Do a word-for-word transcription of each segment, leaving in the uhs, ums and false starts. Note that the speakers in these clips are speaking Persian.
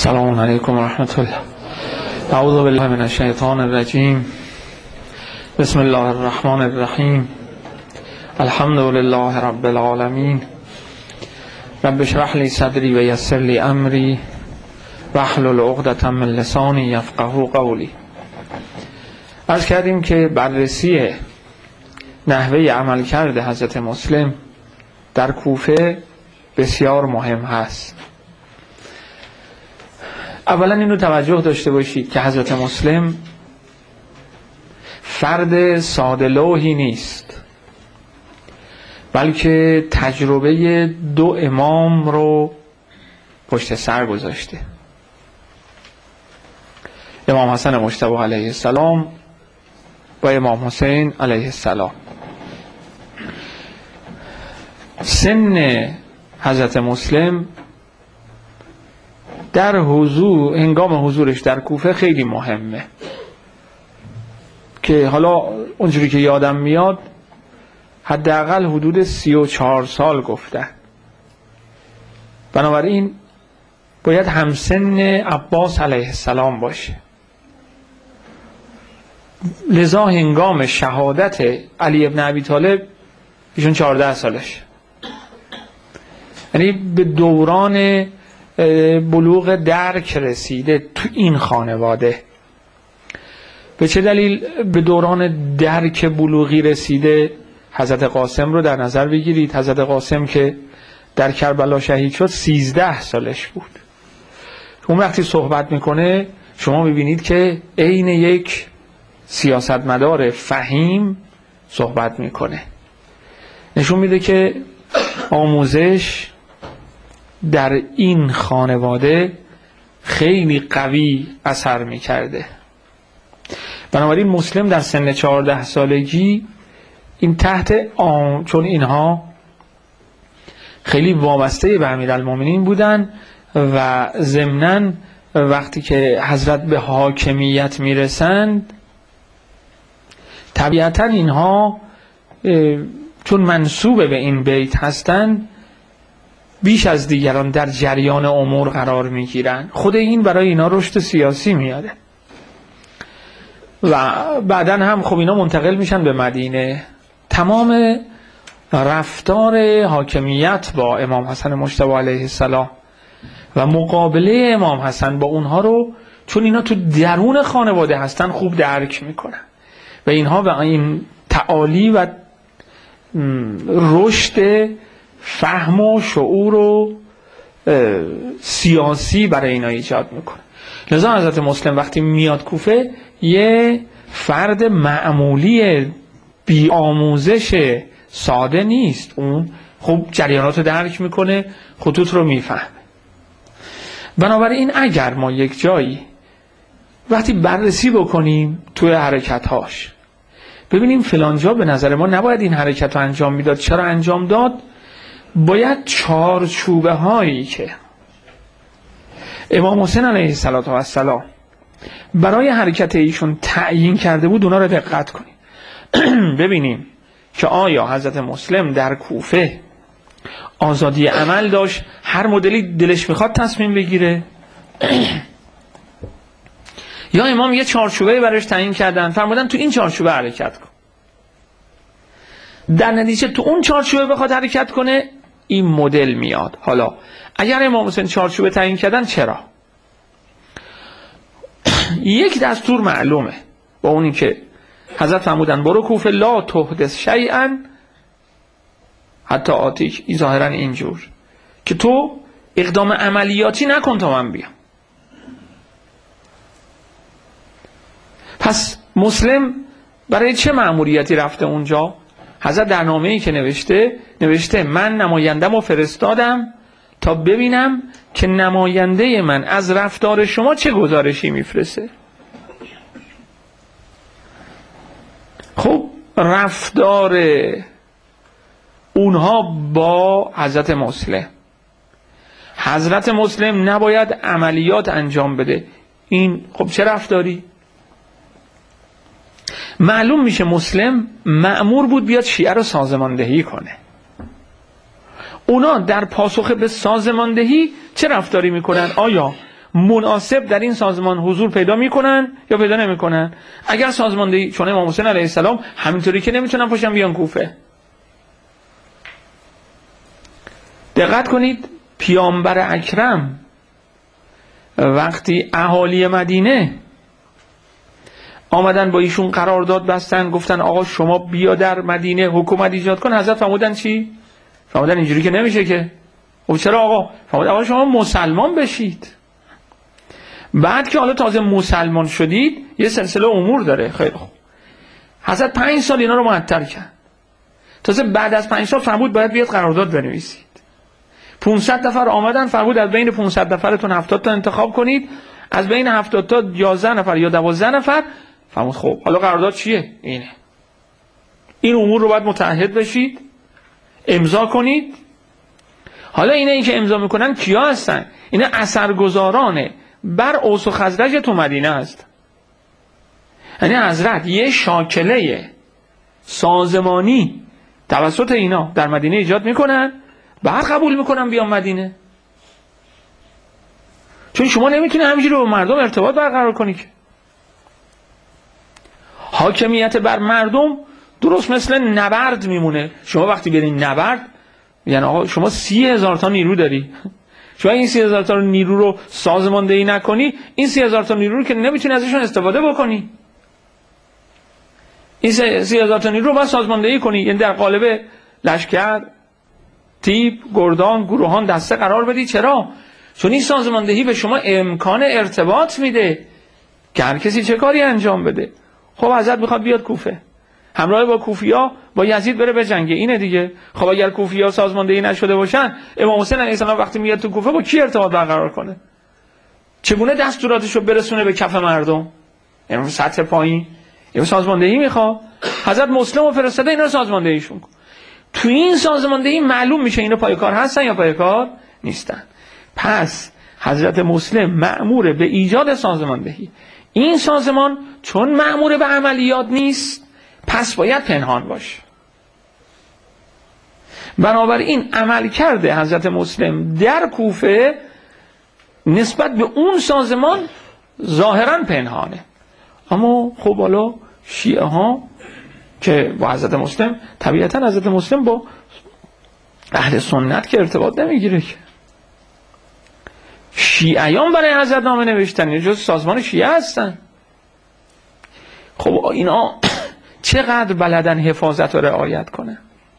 السلام علیکم و رحمت الله. اعوذ بالله من الشیطان الرجیم. بسم الله الرحمن الرحیم. الحمد لله رب العالمین. رب اشرح لی صدری و یسر لی امری واحلل عقدة من لسانی یفقهوا قولی. عرض کردیم که بررسی نحوه عملکرد حضرت مسلم در کوفه بسیار مهم هست. اولا اینو توجه داشته باشید که حضرت مسلم فرد ساده لوحی نیست، بلکه تجربه دو امام رو پشت سر گذاشته، امام حسن مجتبی علیه السلام و امام حسین علیه السلام. سن حضرت مسلم در حضور هنگام حضورش در کوفه خیلی مهمه، که حالا اونجوری که یادم میاد حداقل حدود سی و چهار سال گفته. بنابراین باید همسن عباس علیه السلام باشه. لذا هنگام شهادت علی ابن ابی طالب ایشون چهارده سالش، یعنی به دوران بلوغ درک رسیده تو این خانواده. به چه دلیل به دوران درک بلوغی رسیده؟ حضرت قاسم رو در نظر بگیرید. حضرت قاسم که در کربلا شهید شد سیزده سالش بود. اون وقتی صحبت میکنه شما ببینید که عین یک سیاستمدار فهیم صحبت میکنه. نشون میده که آموزش در این خانواده خیلی قوی اثر میکرده. بنابراین مسلم در سن چهارده سالگی این تحت آم... چون اینها خیلی وابسته به امیرالمومنین بودن و ضمناً وقتی که حضرت به حاکمیت میرسند طبیعتاً اینها چون منسوب به این بیت هستند بیش از دیگران در جریان امور قرار میگیرن. خود این برای اینا رشد سیاسی میاره و بعداً هم خب اینا منتقل میشن به مدینه. تمام رفتار حاکمیت با امام حسن مجتبی علیه السلام و مقابله امام حسن با اونها رو چون اینا تو درون خانواده هستن خوب درک میکنن و اینها به این تعالی و رشد فهم و شعور و سیاسی برای اینا ایجاد میکنه. لذا حضرت مسلم وقتی میاد کوفه یه فرد معمولی بی آموزش ساده نیست. اون خوب جریانات رو درک میکنه، خطوط رو میفهمه. بنابراین اگر ما یک جایی وقتی بررسی بکنیم توی حرکتهاش ببینیم فلانجا به نظر ما نباید این حرکت رو انجام میداد، چرا انجام داد؟ باید چارچوبه هایی که امام حسین علیه السلام برای حرکت ایشون تعیین کرده بود اونا رو دقت کنیم. ببینیم که آیا حضرت مسلم در کوفه آزادی عمل داشت، هر مدلی دلش میخواد تصمیم بگیره، یا امام یه چارچوبه براش تعیین کردن فرمودن تو این چارچوبه حرکت کن، در نتیجه تو اون چارچوبه بخواد حرکت کنه این مدل میاد. حالا اگر امام حسین چارچوبه تعیین کردن چرا؟ یک دستور معلومه با اونی که حضرت فرمودن برو کوفه لا تحدث شیئا حتی آتیک، ای ظاهرا اینجور که تو اقدام عملیاتی نکن تا من بیام. پس مسلم برای چه مأموریتی رفته اونجا؟ حضرت در نامه‌ای که نوشته نوشته من نمایندم و فرستادم تا ببینم که نماینده من از رفتار شما چه گزارشی میفرسته. خب رفتار اونها با حضرت مسلم، حضرت مسلم نباید عملیات انجام بده، این خب چه رفتاری؟ معلوم میشه مسلم مأمور بود بیاد شیعه رو سازماندهی کنه. اونا در پاسخ به سازماندهی چه رفتاری میکنن؟ آیا مناسب در این سازمان حضور پیدا میکنن یا پیدا نمیکنن؟ اگر سازماندهی چون امام حسین علیه السلام همینطوری که نمیتونن پاشن بیان کوفه. دقت کنید پیامبر اکرم وقتی اهالی مدینه آمدن با ایشون قرارداد بستن، گفتن آقا شما بیا در مدینه حکومت ایجاد کن، حضرت فرمودن چی؟ فرمودن اینجوری که نمیشه که. خب چرا آقا؟ فرمودن آقا شما مسلمان بشید. بعد که حالا تازه مسلمان شدید یه سلسله امور داره. خیلی خوب. حضرت پنج سال اینا رو معطل کرد. تازه بعد از پنج سال فرمود باید بیاد قرارداد بنویسید. پانصد نفر آمدن، فرمود از بین پانصد نفرتون هفتاد تا انتخاب کنید، از بین هفتاد تا یازده نفر یا دوازده نفر. فرمود خب حالا قرارداد چیه؟ اینه. این امور رو باید متعهد بشید، امضا کنید. حالا اینه این که امضا میکنن کیا هستن؟ اینا اثرگذارانه بر اوس و خزرج تو مدینه هست. یعنی حضرت یه شاکله سازمانی توسط اینا در مدینه ایجاد میکنن، بعد قبول میکنن بیان مدینه. چون شما نمیتونی همینجوری با مردم ارتباط برقرار کنی که. حاکمیت بر مردم درست مثل نبرد میمونه. شما وقتی برین نبرد یعنی آقا شما سی هزار تا نیرو داری، شما این سی هزار تا نیرو رو سازماندهی نکنی، این سی هزار تا نیرو رو که نمیتونی ازشون استفاده بکنی. این سی هزار تا نیرو رو باید سازماندهی کنی، یعنی در قالب لشکر، تیپ، گردان، گروهان دسته قرار بدی. چرا؟ چون این سازماندهی به شما امکان ارتباط میده که هر کسی چه کاری انجام بده. خب حضرت میخواد بیاد کوفه، همراه با کوفیا با یزید بره به جنگ، اینه دیگه. خب اگر کوفیا سازماندهی نشده باشن، امام حسین علیه السلام وقتی میاد تو کوفه با کی ارتباط برقرار کنه؟ چگونه دستوراتش رو برسونه به کف مردم؟ یعنی سطح پایین. یه سازماندهی میخواد. حضرت مسلم و فرستاده اینا سازماندهیشون کن. تو این سازماندهی معلوم میشه اینا پای کار هستن یا پای کار نیستن. پس حضرت مسلم مأمور به ایجاد سازماندهی. این سازمان چون مأمور به عملیات نیست پس باید پنهان باشه. بنابراین عمل کرده حضرت مسلم در کوفه نسبت به اون سازمان ظاهرا پنهانه. اما خب حالا شیعه ها که با حضرت مسلم، طبیعتا حضرت مسلم با اهل سنت که ارتباط نمیگیره که. شیعیان برای حضرت نامه نوشتن، جز سازمان شیعه هستن. خب اینا چقدر بلدن حفاظت و رعایت کنن؟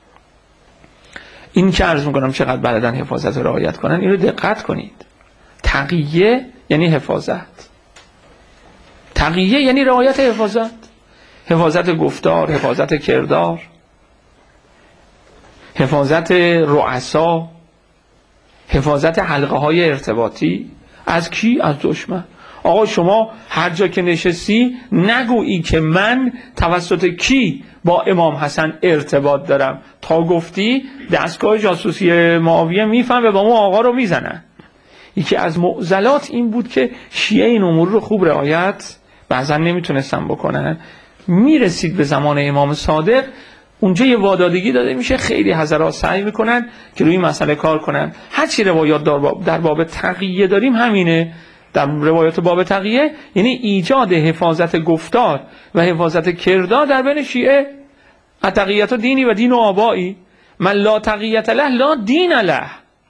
این که عرض میکنم چقدر بلدن حفاظت و رعایت کنن، این رو دقت کنید. تقیه یعنی حفاظت، تقیه یعنی رعایت حفاظت، حفاظت گفتار، حفاظت کردار، حفاظت رؤسا، حفاظت حلقه های ارتباطی. از کی؟ از دشمن. آقا شما هر جا که نشستی نگویی که من توسط کی با امام حسن ارتباط دارم. تا گفتی دستگاه جاسوسی معاویه میفهمه با ما آقا رو میزنن. یکی از معضلات این بود که شیعه این امور رو خوب رعایت بعضا نمیتونستن بکنن. میرسید به زمان امام صادق اونجا یه وادادگی داده میشه، خیلی حضرات سعی میکنن که روی مسئله کار کنن. هر چی روایات در باب تقیه داریم همینه. در روایات باب تقیه یعنی ایجاد حفاظت گفتار و حفاظت کردار در بین شیعه. تقیت دینی و دین و آبایی، من لا تقیت له لا دین له.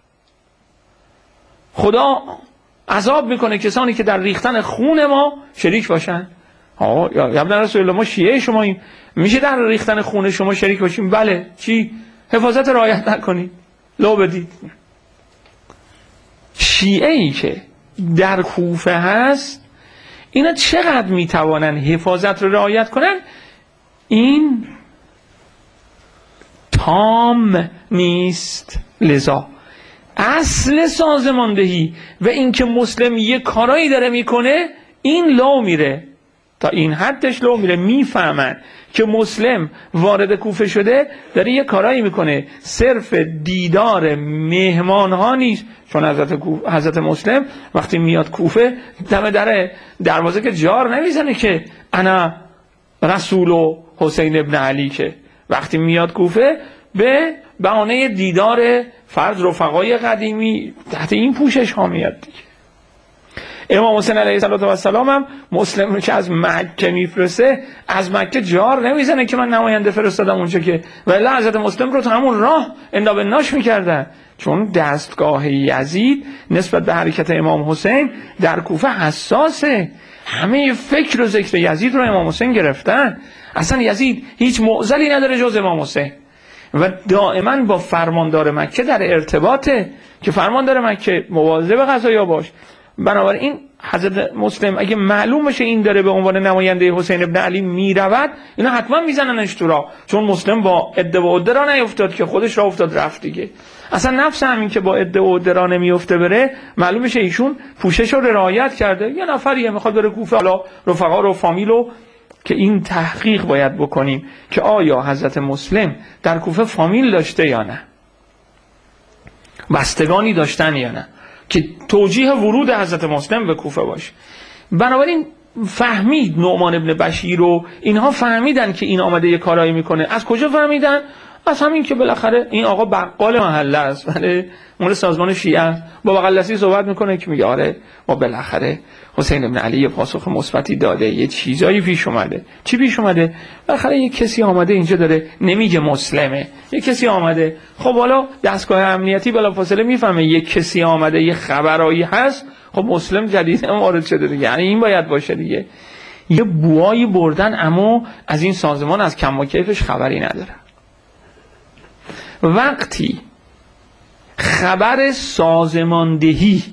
خدا عذاب میکنه کسانی که در ریختن خون ما شریک باشن. آه یا ابن رسول الله ما شیعه شماییم، میشه در ریختن خون شما شریک باشیم؟ بله. چی؟ حفاظت رعایت نکنید، لو بدید. شیعه ای که در کوفه هست اینا چقدر میتوانن حفاظت رو رعایت کنن؟ این تام نیست. لذا اصل سازماندهی و اینکه مسلم یه کارایی داره میکنه این لو میره، تا این حدش لو میره. میفهمن که مسلم وارد کوفه شده داره یه کارایی میکنه صرف دیدار مهمان ها نیست. چون حضرت, حضرت مسلم وقتی میاد کوفه دم در دروازه که جار نمیزنه که انا رسول و حسین ابن علی، که وقتی میاد کوفه به بهانه دیدار فرد رفقای قدیمی تحت این پوشش ها میاد دیگه. امام حسین علیه السلام هم مسلم که از مکه میفرسته از مکه جار نمیزنه که من نماینده فرستادم اونجا که، ولی حضرت مسلم رو تا همون راه انداب ناش میکردن، چون دستگاه یزید نسبت به حرکت امام حسین در کوفه حساسه. همه فکر و ذکر یزید رو امام حسین گرفتن. اصلا یزید هیچ معضلی نداره جز امام حسین و دائما با فرماندار مکه در ارتباطه که فرماندار مکه مواظب قضایا باش. بنابراین حضرت مسلم اگه معلوم بشه این داره به عنوان نماینده حسین ابن علی میرود، اینا حتما میزننش تو راه، چون مسلم با عده و عده را نیفتاد که خودش را افتاد رفت دیگه. اصلا نفس همین که با عده و عده را نمیفته بره، معلوم میشه ایشون پوشش رو رعایت کرده. یه نفریه میخواد بره کوفه، حالا رفقا رو فامیلو که این تحقیق باید بکنیم که آیا حضرت مسلم در کوفه فامیل داشته یا نه، بستگانی داشتن یا نه، که توجیه ورود حضرت مسلم به کوفه باشه. بنابراین فهمید نعمان ابن بشیر و اینها فهمیدن که این آمده یه کارایی میکنه. از کجا فهمیدن؟ از همین که بالاخره این آقا بقال محله است، ولی مورد سازمان شیعه با بغلدستی صحبت میکنه که میگه آره ما بالاخره حسین ابن علی پاسخ مثبتی داده، یه چیزایی پیش اومده. چی پیش اومده؟ بالاخره یه کسی آمده اینجا داره نمیگه مسلمه، یه کسی آمده. خب حالا دستگاه امنیتی بلافاصله میفهمه یه کسی آمده، یه خبرایی هست، خب مسلم جدید وارد شده دیگه، یعنی این باید باشه دیگه. یه بوایی بردن، اما از این سازمان از کم و کیفش خبری نداره. وقتی خبر سازماندهی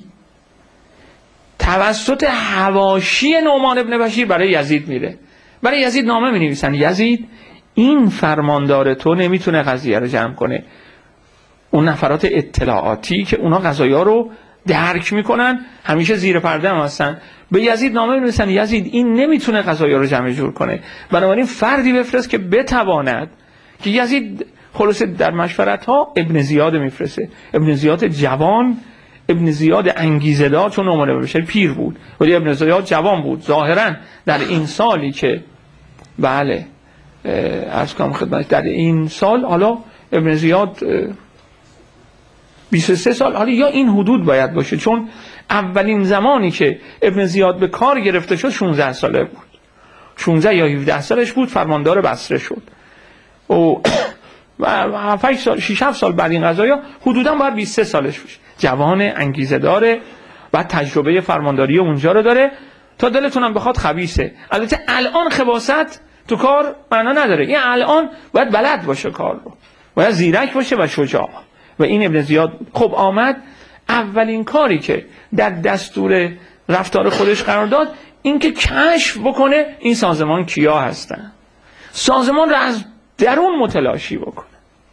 توسط حواشی نعمان ابن بشیر برای یزید میره، برای یزید نامه می نویسن یزید این فرماندار تو نمیتونه قضیه رو جمع کنه. اون نفرات اطلاعاتی که اونا قضایا رو درک میکنن همیشه زیر پرده هم هستن، به یزید نامه می نویسن یزید این نمیتونه قضایا رو جمع جور کنه، بنابراین فردی بفرست که بتواند. که یزید خلاصه در مشورت ها ابن زیاد میفرسته، ابن زیاد جوان، ابن زیاد انگیزه دار، چون نعمان ابن بشیر پیر بود ولی ابن زیاد جوان بود. ظاهرا در این سالی که بله عرض کنم خدمت، در این سال حالا ابن زیاد بیست و سه سال، حالا یا این حدود باید باشه، چون اولین زمانی که ابن زیاد به کار گرفته شد شانزده ساله بود، شانزده یا هفده سالش بود، فرماندار بصره شد و هفت سال شش هفت سال بعد این قضایا حدودا باید بیست و سه سالش باشه. جوان انگیزه داره و تجربه فرمانداری اونجا رو داره، تا دلتونم بخواد خبیثه. البته الان خباثت تو کار معنا نداره، این الان باید بلد باشه کار رو، باید زیرک باشه و شجاع. و این ابن زیاد خب آمد، اولین کاری که در دستور رفتار خودش قرار داد این که کشف بکنه این سازمان کیا هستن، سازمان رو از درون متلاشی بکنه.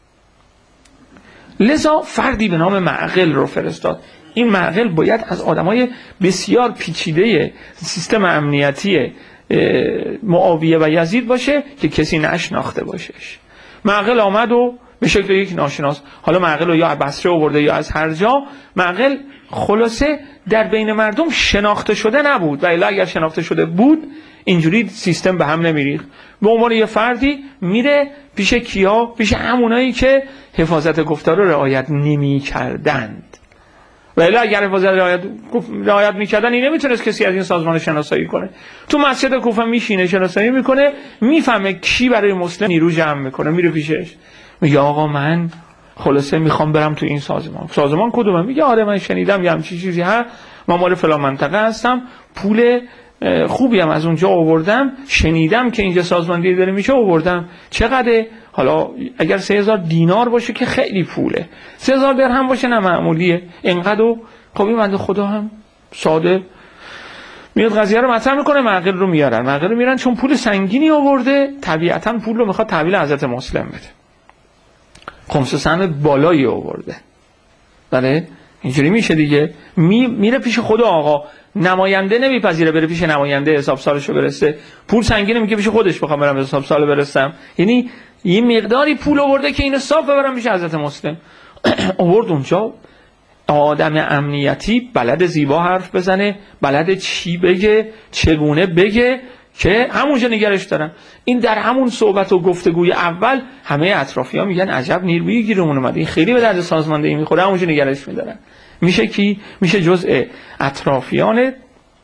لذا فردی به نام معقل رو فرستاد. این معقل باید از آدمای بسیار پیچیده سیستم امنیتی معاویه و یزید باشه که کسی نشناخته باشش. معقل آمد و به شکل یک ناشناس، حالا معقل رو یا از بصره آورده یا از هر جا، معقل خلاصه در بین مردم شناخته شده نبود، و الا اگر شناخته شده بود اینجوری سیستم به هم نمیریخت. به عنوان یه فردی میره پیش کیا؟ پیش همونایی که حفاظت گفتار رو رعایت نمی کردند. و الا اگر حفاظت رعایت رعایت میکردن این نمیتونست کسی از این سازمان شناسایی کنه. تو مسجد کوفه میشینه شناسایی میکنه، میفهمه کی برای مسلم نیرو جمع میکنه، میره پیشش میگه آقا من خلاصه میخوام برم تو این سازمان. سازمان کدومه؟ میگه آره من شنیدم یه همچین چیزی هست، من مال فلان منطقه هستم، پول خوبی هم از اونجا آوردم، شنیدم که اینجا سازماندهی داره میشه آوردم. چقدره؟ حالا اگر سه هزار دینار باشه که خیلی پوله، سه هزار درهم باشه نه معمولیه، اینقدر. خب این بنده خدا هم ساده میاد قضیه رو مطرح میکنه، معقل رو میارن، معقل رو میارن چون پول سنگینی آورده، طبیعتا پول رو میخواد تحویل حضرت مسلم بده، خمس سهم بالایی آورده. بله اینجوری میشه دیگه. می میره پیش خود آقا، نماینده نمیپذیره بره پیش نماینده حساب سالشو برسه، پول سنگینه میگه پیش خودش بخوام برم حساب سال برسم. یعنی یه مقداری پول آورده که اینو صاف ببرم پیش حضرت مسلم. آورد اونجا، آدم امنیتی بلد زیبا حرف بزنه، بلد چی بگه، چگونه بگه که همونجا نگرش دارن. این در همون صحبت و گفتگوی اول همه اطرافی‌ها میگن عجب نیرویی گیرمون اومد، این خیلی به درد سازماندهی میخوره، همونجا نگرش میدارن. میشه کی؟ میشه جزء اطرافیان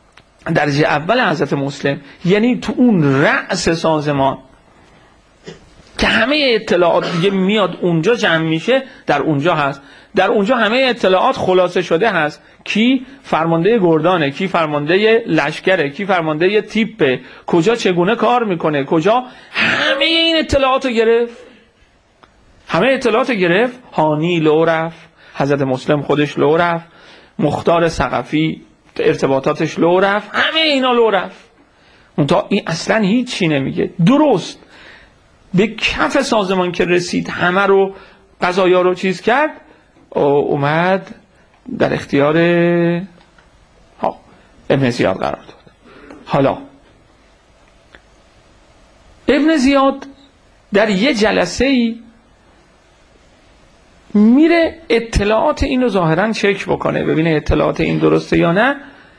درجه اول حضرت مسلم، یعنی تو اون رأس سازمان که همه اطلاعات دیگه میاد اونجا جمع میشه، در اونجا هست. در اونجا همه اطلاعات خلاصه شده هست. کی فرمانده گردانه، کی فرمانده لشکره، کی فرمانده تیپه، کجا چگونه کار میکنه، کجا، همه این اطلاعات رو گرفت. همه اطلاعات رو گرفت. هانی لو رفت، حضرت مسلم خودش لو رفت، مختار ثقفی ارتباطاتش لو رفت، همه اینا لو رفت. اون تا این اصلا هیچی نمیگه. درست به کف سازمان که رسید، همه رو قضایا رو چیز کرد، اومد در اختیار ها ابن زیاد قرار داد. حالا ابن زیاد در یه جلسه ای میره اطلاعات این رو ظاهرا چک بکنه، ببینه اطلاعات این درسته یا نه.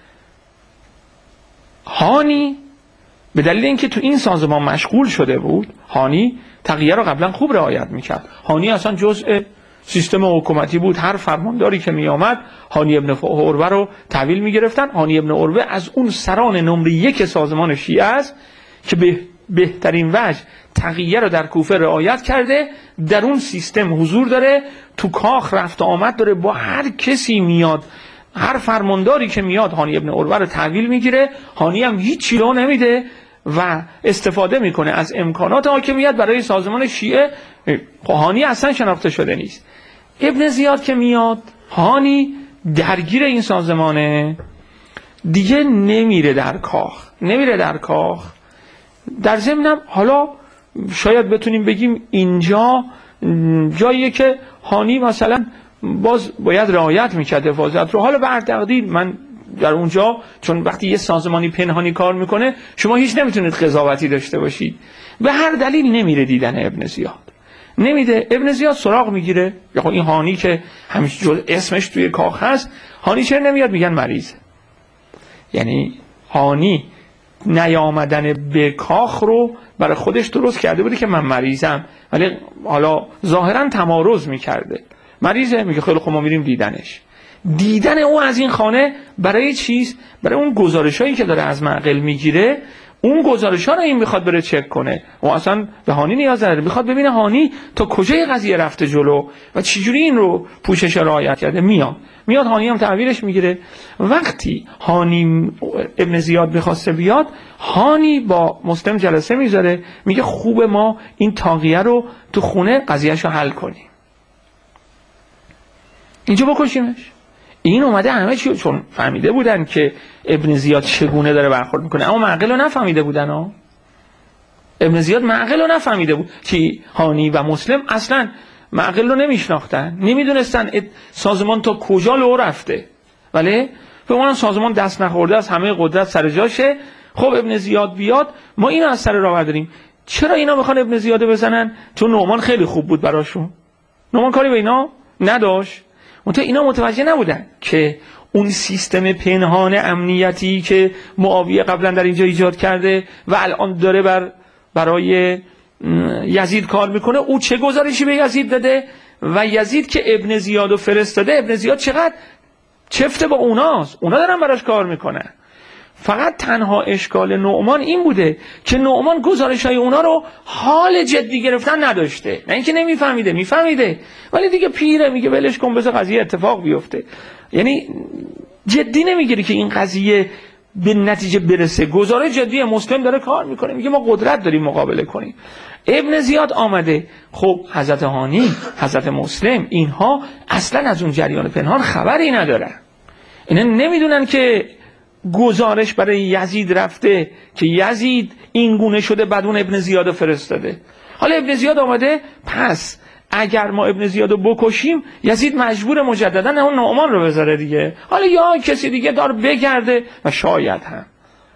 هانی به دلیل اینکه تو این سازمان مشغول شده بود، هانی تقیه رو قبلا خوب رعایت میکرد. هانی اصلا جزء سیستم حکومتی بود. هر فرمانداری که می آمد هانی ابن عروه رو تحویل می گرفتن. هانی ابن عروه از اون سران نمره یک سازمان شیعه است که به بهترین وجه تقیه رو در کوفه رعایت کرده، در اون سیستم حضور داره، تو کاخ رفت آمد داره، با هر کسی میاد، هر فرمانداری که میاد هانی ابن عروه رو تحویل میگیره. هانی هم هیچ چیزی نمیده و استفاده میکنه از امکانات حاکمیت برای سازمان شیعه. هانی اصلا شناخته شده نیست. ابن زیاد که میاد، هانی درگیر این سازمانه، دیگه نمیره در کاخ، نمیره در کاخ. در ضمنم حالا شاید بتونیم بگیم اینجا جاییه که هانی مثلا باز باید رعایت میکرد حفاظت رو. حالا به هر تقدیر من در اونجا، چون وقتی یه سازمانی پنهانی کار میکنه شما هیچ نمیتونید قضاوتی داشته باشید، به هر دلیل نمیره دیدن ابن زیاد، نمیده. ابن زیاد سراغ میگیره، یا این هانی که همیشه جز اسمش توی کاخ هست، هانی چرا نمیاد؟ میگن مریضه. یعنی هانی نیامدن به کاخ رو برای خودش درست کرده بوده که من مریضم، ولی حالا ظاهرا تمارض میکرده. مریضه، میگه خیلی خوب ما میریم دیدنش. دیدن او از این خانه برای چیز؟ برای اون گزارشایی که داره از معقل میگیره، اون گزارش‌ها رو این میخواد بره چک کنه. و اصلا به هانی نیاز نداره، میخواد ببینه هانی تا کجای قضیه رفته جلو و چجوری این رو پوشش رعایت کرده. میاد میاد هانی هم تحویلش میگیره. وقتی هانی ابن زیاد میخواسته بیاد، هانی با مسلم جلسه میذاره، میگه خوبه ما این تاقیه رو تو خونه قضیهشو حل کنیم، اینجا بکشیمش. این اومده همه چی، چون فهمیده بودن که ابن زیاد چگونه داره برخورد میکنه، اما معقل رو نفهمیده بودن ها. ابن زیاد معقل رو نفهمیده بود که هانی و مسلم اصلا معقل رو نمیشناختن، نمیدونستن سازمان تا کجا لو رفته. ولی به اون سازمان دست نخورده از همه قدرت سر جاشه. خب ابن زیاد بیاد، ما اینو از سر راه برداریم. چرا اینا میخوان ابن زیاد بزنن؟ چون نعمان خیلی خوب بود براشون. نعمان کاری به اینا نداشت. منتها اینا متوجه نبودن که اون سیستم پنهان امنیتی که معاویه قبلا در اینجا ایجاد کرده و الان داره بر برای یزید کار میکنه، او چه گزارشی به یزید داده و یزید که ابن زیادو فرستاده، ابن زیاد چقدر چفته با اوناست، اونا دارن براش کار میکنن. فقط تنها اشکال نعمان این بوده که نعمان گزارش‌های اونا رو حال جدی گرفتن نداشته. نه اینکه نمیفهمیده، میفهمیده، ولی دیگه پیره، میگه ولش کن بذار قضیه اتفاق بیفته. یعنی جدی نمیگیره که این قضیه به نتیجه برسه. گزارش جدی مسلم داره کار میکنه، میگه ما قدرت داریم مقابله کنیم. ابن زیاد آمده. خب حضرت هانی، حضرت مسلم، اینها اصلا از اون جریان پنهان خبری ندارن. اینا نمیدونن که گزارش برای یزید رفته که یزید این گونه شده، بعد اون ابن زیاد فرستاده. حالا ابن زیاد آمده، پس اگر ما ابن زیاد رو بکشیم، یزید مجبور مجددا اون نعمان رو بذاره دیگه، حالا یا کسی دیگه دار بگرده. و شاید هم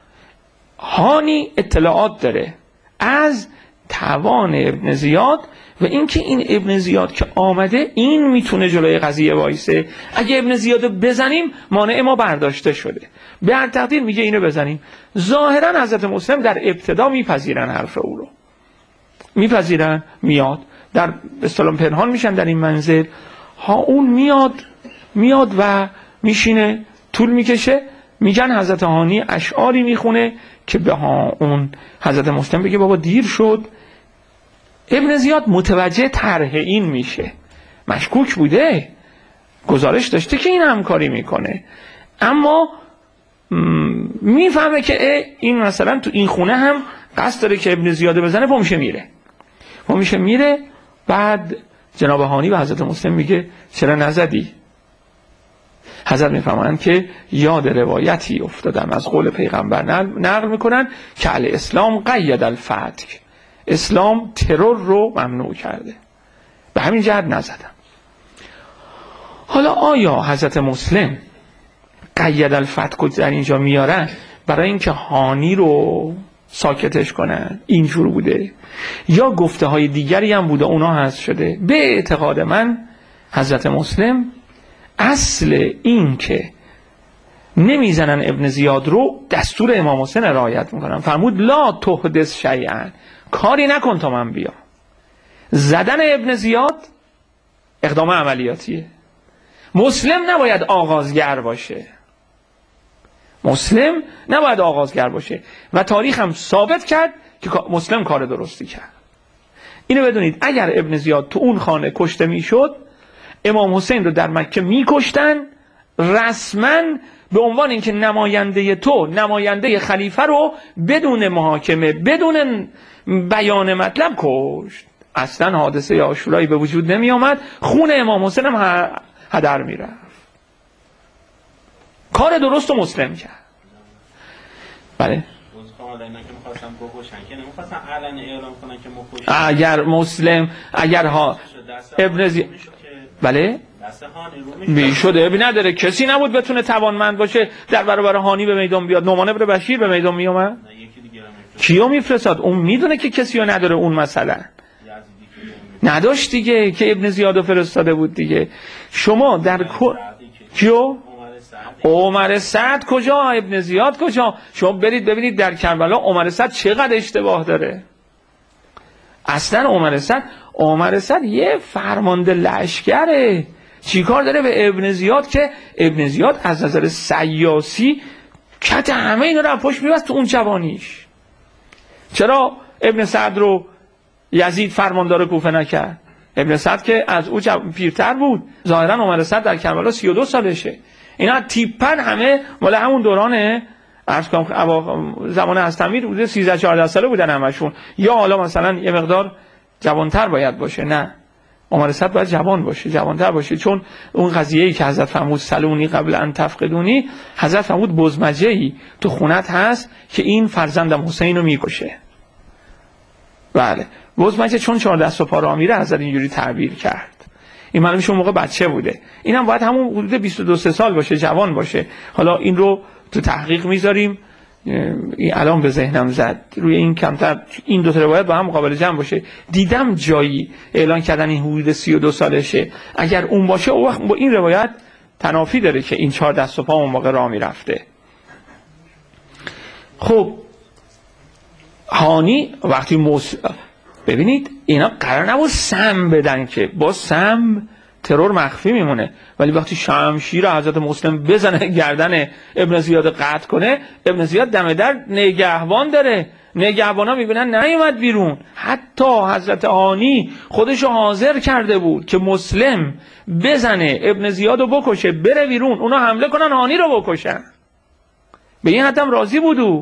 هانی اطلاعات داره از توان ابن زیاد و اینکه این ابن زیاد که آمده این میتونه جلوی قضیه وایسه. اگه ابن زیادو بزنیم مانع ما برداشته شده، به هر تقدیر میگه اینو بزنیم. ظاهرا حضرت مسلم در ابتدا میپذیرن حرف او رو، میپذیرن، میاد در اصطلاح پنهان میشن در این منزل. ها اون میاد میاد و میشینه، طول میکشه. میگن حضرت هانی اشعاری میخونه که به ها اون حضرت مسلم بگه بابا دیر شد. ابن زیاد متوجه طرح این میشه، مشکوک بوده، گزارش داشته که این همکاری میکنه، اما میفهمه که این مثلا تو این خونه هم قصد داره که ابن زیاد بزنه، پا میشه میره پا میشه میره بعد جناب هانی به حضرت مسلم میگه چرا نزدی؟ حضرت میفهمند که یاد روایتی افتادم از قول پیغمبر نقل میکنن که الاسلام قید الفتح، اسلام ترور رو ممنوع کرده، به همین جهت نزدم. حالا آیا حضرت مسلم قید الفتح در اینجا میارن برای اینکه هانی رو ساکتش کنن اینجور بوده، یا گفته های دیگری هم بوده اونا هست شده؟ به اعتقاد من حضرت مسلم اصل این که نمیزنن ابن زیاد رو دستور امام حسین رعایت میکنن. فرمود لا تحدث شیئا، کاری نکن تا من بیام. زدن ابن زیاد اقدام عملیاتیه. مسلم نباید آغازگر باشه، مسلم نباید آغازگر باشه و تاریخ هم ثابت کرد که مسلم کار درستی کرد. اینو بدونید اگر ابن زیاد تو اون خانه کشته میشد، امام حسین رو در مکه میکشتن رسما به عنوان اینکه نماینده تو، نماینده خلیفه رو بدون محاکمه، بدون بیان مطلب کشت. اصلا حادثه عاشورایی به وجود نمی آمد، خون امام حسین هم هدر می رفت. کار درست و مسلم کرد. بله اگر مسلم اگر ها ابن زیاد بله میشد، ابی نداره، کسی نبود بتونه توانمند باشه در برابر هانی به میدان بیاد. نعمان ابن بشیر به میدان می اومد، کیو میفرستاد؟ اون میدونه که کسی رو نداره، اون مثلا نداشت دیگه که ابن زیاد فرستاده بود دیگه. شما در کیو؟ عمر سعد کجا؟ ابن زیاد کجا؟ شما برید ببینید در کربلا عمر سعد چقدر اشتباه داره. اصلا عمر سعد عمر سعد یه فرمانده لشکره، چیکار داره به ابن زیاد که ابن زیاد از نظر سیاسی کت همه اینا رو پشت میبست تو اون جوانیش. چرا ابن سعد رو یزید فرماندار کوفه نکرد؟ ابن سعد که از او پیرتر بود. ظاهرا عمر سعد در کربلا سی و دو سالشه. اینا تیپن همه مال همون دورانه، عرض کنم زمان هستمیر بوده، سیزده چهارده ساله بودن همشون، یا حالا مثلا یه مقدار جوانتر باید باشه. نه، عمر سعد باید جوان باشه، جوانتر باشه، چون اون قضیه‌ای که حضرت فرمود سلونی قبل ان تفقدونی، حضرت فرمود بزمجه‌ای تو خونت هست که این فرزندم حسین رو میکشه. بله، بزمجه چون چهار دست و پا را میره حضرت اینجوری تعبیر کرد. این معلومش اون موقع بچه بوده، اینم باید همون حدود بیست و دو سال باشه، جوان باشه. حالا این رو تو تحقیق میذاریم، این الان به ذهنم زد، روی این کمتر این دو تا روایت با هم مقابل جمع باشه. دیدم جایی اعلان کردن این حدود سی و دو سالشه، اگر اون باشه اون وقت با این روایت تنافی داره که این چهار دست و پا اون موقع راه میرفته. خب هانی وقتی موس... ببینید اینا قرار نبود سم بدن که با سم ترور مخفی میمونه، ولی وقتی شمشیر حضرت مسلم بزنه گردن ابن زیاد قطع کنه، ابن زیاد دم در نگهبان داره، نگهبانا میبینن نیومد بیرون. حتی حضرت هانی خودشو حاضر کرده بود که مسلم بزنه ابن زیادو بکشه بره بیرون، اونا حمله کنن هانی رو بکشن، به این حدم راضی بودو.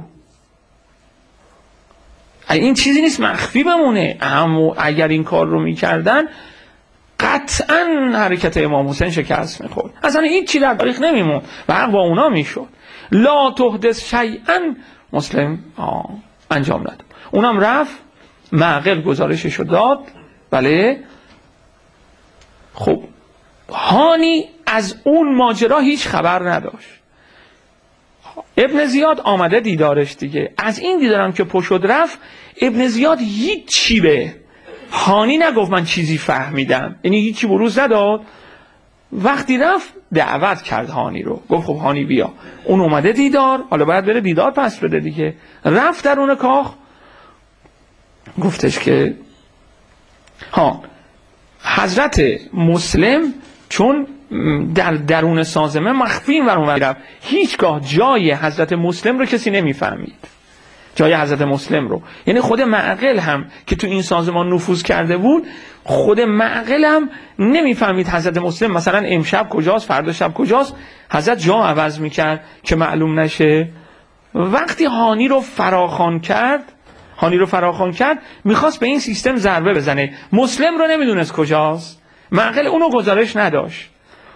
این چیزی نیست مخفی بمونه، اما اگر این کار رو میکردن قطعا حرکت امام حسین شکست میخورد، اصلا هیچ چی در تاریخ نمیمون و حق با اونا میشد. لا تحدث شیئا مسلم انجام نداد، اونم رفت معقل گزارششو داد. بله خب هانی از اون ماجرا هیچ خبر نداشت. ابن زیاد آمده دیدارش دیگه، از این دیدارم که پشت رفت، ابن زیاد هیچ چی به هانی نگفت من چیزی فهمیدم، یعنی هیچی بروز نداد. وقتی رفت دعوت کرد هانی رو، گفت خب هانی بیا، اون اومده دیدار، حالا باید بره دیدار پس بده دیگه. رفت درون کاخ، گفتش که ها حضرت مسلم چون در درون سازمان مخفی و اون رفت. هیچگاه جای حضرت مسلم رو کسی نمیفهمید، جای حضرت مسلم رو. یعنی خود معقل هم که تو این سازمان نفوذ کرده بود، خود معقل هم نمیفهمید حضرت مسلم مثلا امشب کجاست، فردا شب کجاست. حضرت جا عوض میکرد که معلوم نشه. وقتی هانی رو فراخوان کرد هانی رو فراخوان کرد میخواست به این سیستم ضربه بزنه. مسلم رو نمیدونست کجاست، معقل اونو گزارش نداشت.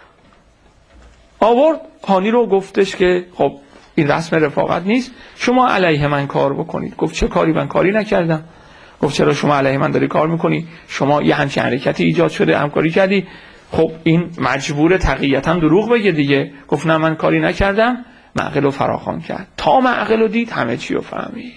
آورد هانی رو، گفتش که خب این رسم رفاقت نیست، شما علیه من کار بکنید. گفت چه کاری؟ من کاری نکردم. گفت چرا شما علیه من داری کار میکنی؟ شما یه همچین حرکتی ایجاد شده، همکاری کردی. خب این مجبور تقییتا دروغ بگه دیگه. گفت نه من کاری نکردم. معقل رو فراخوان کرد. تا معقل رو دید همه چی رو فهمید،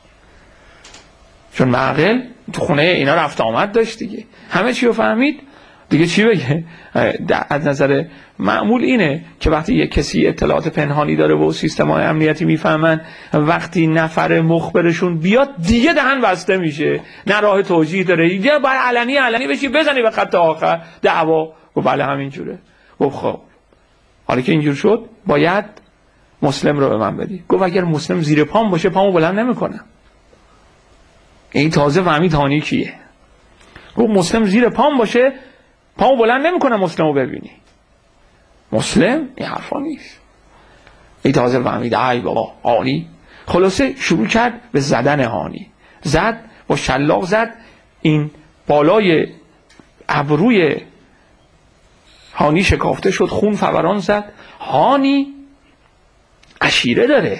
چون معقل تو خونه اینا رفت آمد داشت دیگه، همه چی رو فهمید دیگه. چی بگه؟ از نظر معمول اینه که وقتی یک کسی اطلاعات پنهانی داره و سیستم‌های امنیتی میفهمن، وقتی نفر مخبرشون بیاد دیگه دهن بسته میشه، نه راه توجیه داره، دیگه باید علنی علنی بشی بزنی به خط آخر دعوا. گفت بله همینجوره. گفت خب حالا که اینجور شد باید مسلم رو به من بدی. گفت اگر مسلم زیر پام باشه پامو بلند نمیکنم. این تازه فهمید هانی کیه. گفت مسلم زیر پام باشه پامو بلند نمیکنم مسلمو ببینی. مسلم این حرفا نیست. این تازه فهمید ای بابا هانی. خلاصه شروع کرد به زدن هانی. زد با شلاق زد، این بالای ابروی هانی شکافته شد، خون فوران زد. هانی عشیره داره،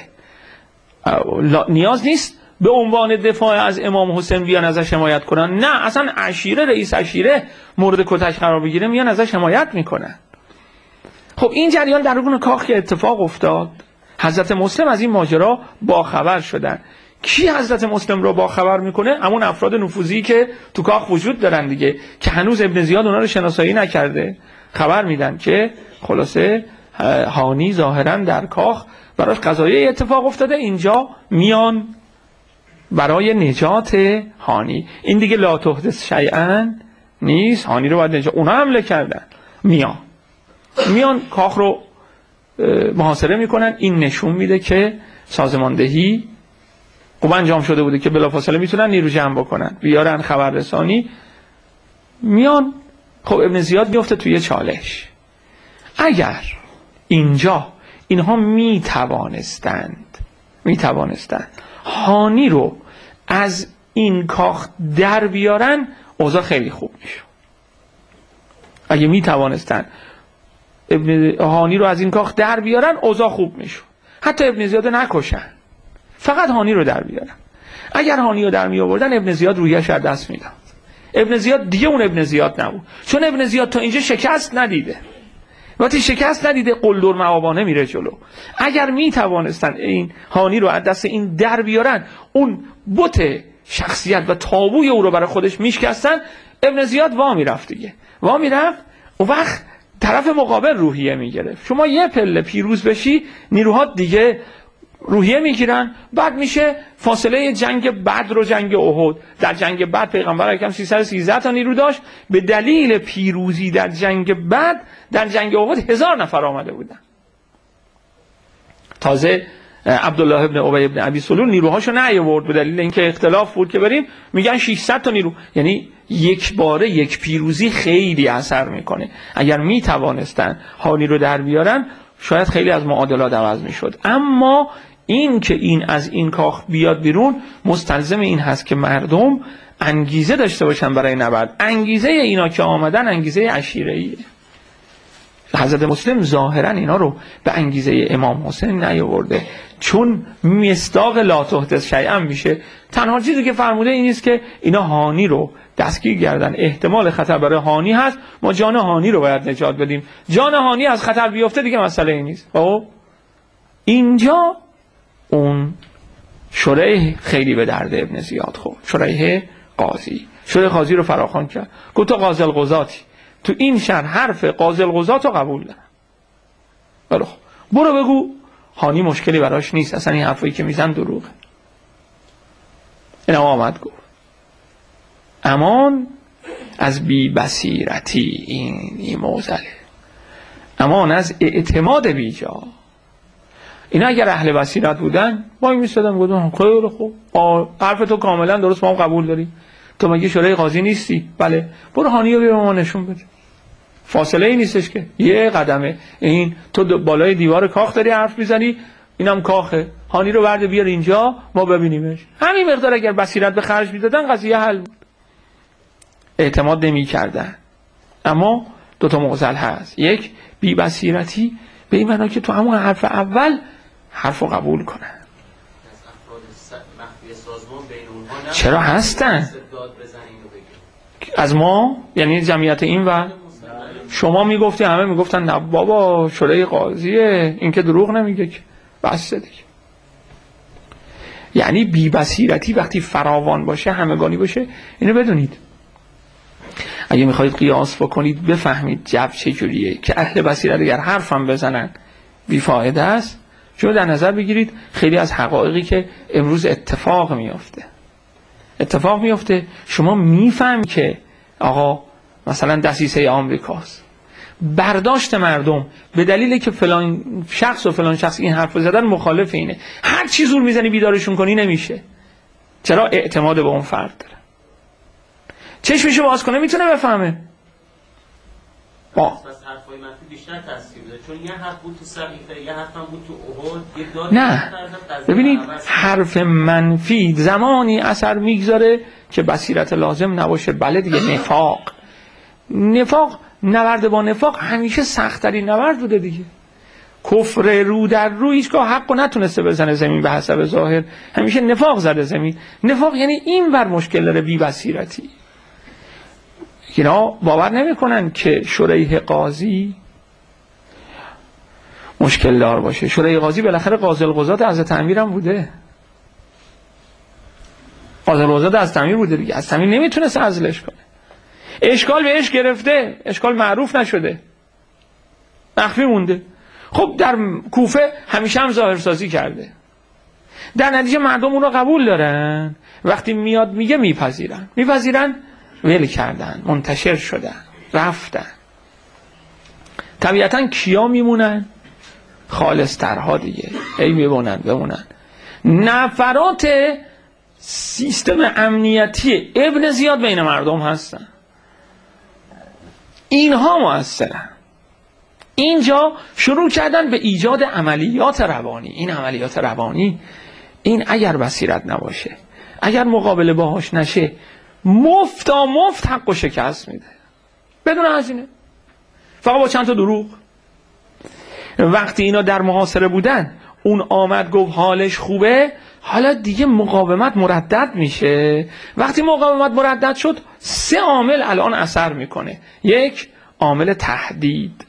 نیاز نیست به عنوان دفاع از امام حسین بیان ازش حمایت کنن. نه اصلا عشیره، رئیس عشیره مورد کتک قرار بگیره میان ازش حمایت میکنن. خب این جریان در اون کاخ که اتفاق افتاد، حضرت مسلم از این ماجرا باخبر شدن. کی حضرت مسلم رو باخبر میکنه؟ همون افراد نفوذی که تو کاخ وجود دارن دیگه، که هنوز ابن زیاد اونا رو شناسایی نکرده. خبر میدن که خلاصه هانی ظاهرا در کاخ براش قضایی اتفاق افتاده، اینجا میان برای نجات هانی. این دیگه لا تحدث شیئا نیست، هانی رو باید نجات. اونا حمله کردن، میان میان کاخ رو محاصره میکنن. این نشون میده که سازماندهی خوب انجام شده بوده که بلافاصله میتونن نیرو جمع بکنن، بیارن خبررسانی. میان خب ابن زیاد میفته توی چالش. اگر اینجا اینها میتوانستند میتوانستند هانی رو از این کاخ در بیارن، اوضاع خیلی خوب میشه. اگه میتوانستند ابن هانی رو از این کاخ در بیارن، اوضاع خوب میشه. حتی ابن زیاد نکشن، فقط هانی رو در بیارن. اگر هانی رو در می آوردن، ابن زیاد رویش از دست میداد. ابن زیاد دیگه اون ابن زیاد نبود، چون ابن زیاد تا اینجا شکست ندیده. وقتی شکست ندیده قلدر معابانه میره جلو. اگر میتوانستن این هانی رو از دست این در بیارن، اون بت شخصیت و تابوی او رو برای خودش میشکستن، ابن زیاد وا میرفت دیگه، وا میرفت. اون وقت طرف مقابل روحیه میگرفت. شما یه پله پیروز بشی، نیروها دیگه روحیه میگیرن. بعد میشه فاصله جنگ بدر و جنگ احد. در جنگ بدر پیغمبر اکرم سیصد و سیزده تا نیرو داشت، به دلیل پیروزی در جنگ بدر در جنگ احد هزار نفر آمده بودن. تازه عبدالله ابن ابی ابن ابی سلول نیروهاشو نیاورد به دلیل اینکه اختلاف بود که بریم، میگن ششصد تا نیرو. یعنی یک باره یک پیروزی خیلی اثر میکنه. اگر میتوانستن هانی رو در بیارن، شاید خیلی از معادلات عوض میشد. اما این که این از این کاخ بیاد بیرون مستلزم این هست که مردم انگیزه داشته باشن برای نبرد. انگیزه اینا که آمدن انگیزه عشیره‌ایه. حضرت مسلم ظاهرا اینا رو به انگیزه امام حسین نیاورده، چون مصداق لا تحدث شیئا میشه. تنها چیزی که فرموده این است که اینا هانی رو دستگیر کردن، احتمال خطر برای هانی هست، ما جان هانی رو باید نجات بدیم. جان هانی از خطر بیفته دیگه مسئله این نیست. خب اینجا اون شریح خیلی به درد ابن زیاد خورد. شریح قاضی شریح قاضی رو فراخوان کرد، گفت تو قاضی القضاتی، تو این شهر حرف قاضی القضات رو قبول دارم، برو برو بگو هانی مشکلی براش نیست، اصلا این حرفایی که میزن دروغه. این آمد گفت امان از بی بصیرتی این این موزله. اما آن از اعتماد بیجا. اینا اگر اهل بصیرت بودن وای میستادن گفتن خیلی خوب، حرف تو کاملا درست، ما هم قبول داریم. تو مگه شورای قاضی نیستی؟ بله، برو هانی رو به ما نشون بده. فاصله ای نیستش که یه قدمه. این تو بالای دیوار کاخ داری حرف میزنی، اینم کاخه، هانی رو برده بیار اینجا ما ببینیمش. همین مقدار اگر بصیرت به خرج میدادن قضیه حل بود. اعتماد نمی کردن. اما دو تا معضل هست. یک، بی بصیرتی به این معنی که تو همون حرف اول حرف رو قبول کنن. چرا هستن؟ از ما یعنی جمعیت این و شما میگفتی، همه میگفتن نه بابا شورای قاضیه، این که دروغ نمیگه که. بس دیگه. یعنی بی بصیرتی وقتی فراوان باشه، همگانی باشه، اینو بدونید. اگه میخواید قیاس بکنید بفهمید جو چجوریه که اهل بصیرت اگر حرفم بزنن بیفایده است، شما در نظر بگیرید خیلی از حقایقی که امروز اتفاق میفته اتفاق میفته شما میفهمید که آقا مثلا دسیسه آمریکاست. برداشت مردم به دلیلی که فلان شخص و فلان شخص این حرف زدن مخالف اینه، هر چی زور میزنی بیدارشون کنی نمیشه. چرا؟ اعتماد به اون فرد داره. چشمشو باز کنه میتونه بفهمه. با پس حرفای منفی بیشتر تاثیر داره، چون یه حرف بود تو صحیفه، یه حرف هم بود تو احد، یه داد. نه ببینید، حرف منفی زمانی اثر میگذاره که بصیرت لازم نباشه. بله دیگه، نفاق نفاق نورد با نفاق همیشه سخت‌ترین نورد بوده دیگه. کفر رو در رو هیچگاه حقو نتونسته بزنه زمین به حسب ظاهر، همیشه نفاق زده زمین. نفاق یعنی این ور مشکل داره، بی بصیرتی. اینا باور نمی‌کنن که شورای قاضی مشکل دار باشه. شورای قاضی بالاخره قاضی القضات حضرت امیر هم بوده. قاضی القضات از امیر بوده دیگه، از امیر نمیتونست عزلش کنه. اشکال بهش گرفته، اشکال معروف نشده، مخفی مونده. خب در کوفه همیشه هم ظاهرسازی کرده، در نتیجه مردم اون رو قبول دارن. وقتی میاد میگه میپذیرن میپذیرن ول کردن، منتشر شدن، رفتن. طبیعتا کیا میمونن؟ خالص ترها دیگه، ای میمونن بمونن نفرات سیستم امنیتی ابن زیاد بین مردم هستن. اینها مؤثرن. اینجا شروع کردن به ایجاد عملیات روانی. این عملیات روانی، این اگر بصیرت نباشه، اگر مقابله باهاش نشه، مفتا مفت حق و شکست میده بدون هزینه، فقط با چند تا دروغ. وقتی اینا در محاصره بودن، اون آمد گفت حالش خوبه، حالا دیگه مقاومت مردد میشه. وقتی مقاومت مردد شد، سه عامل الان اثر میکنه. یک، عامل تهدید.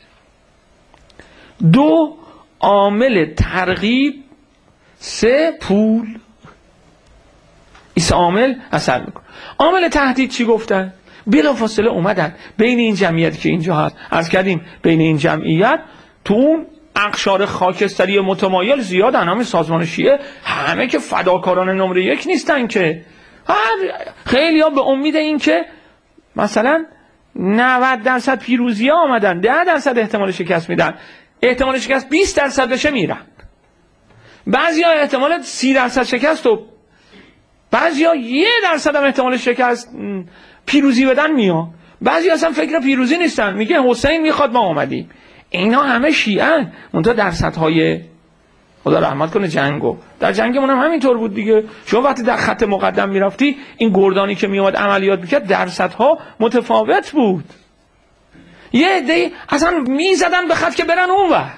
دو، عامل ترغیب. سه، پول. این سه عامل اثر میکنه. عامل تهدید چی گفتن؟ بلافاصله اومدن بین این جمعیت که اینجا هست، عرض کردیم بین این جمعیت تو اون اقشار خاکستری متمایل زیادن. همه سازمان شیعه همه که فداکاران نمره یک نیستن که، خیلی ها به امید این که مثلا نود درصد پیروزی ها آمدن، ده درصد احتمال شکست میدن، احتمال شکست بیست درصد بشه میرن. بعضی ها احتمال سی درصد شکست و بعضی ها یه درصد هم احتمال شکست پیروزی بدن میان. بعضی ها اصلا فکر پیروزی نیستن، میگه حسین میخواد ما اومدیم. اینا همه شیعه، منتها درصدهای خدا رحمت کنه جنگو، در جنگمون هم همینطور بود دیگه. شما وقتی در خط مقدم میرفتی، این گردانی که میومد عملیات میکرد درصدها متفاوت بود. یه عده اصلا میزدن به خط که برن اونور،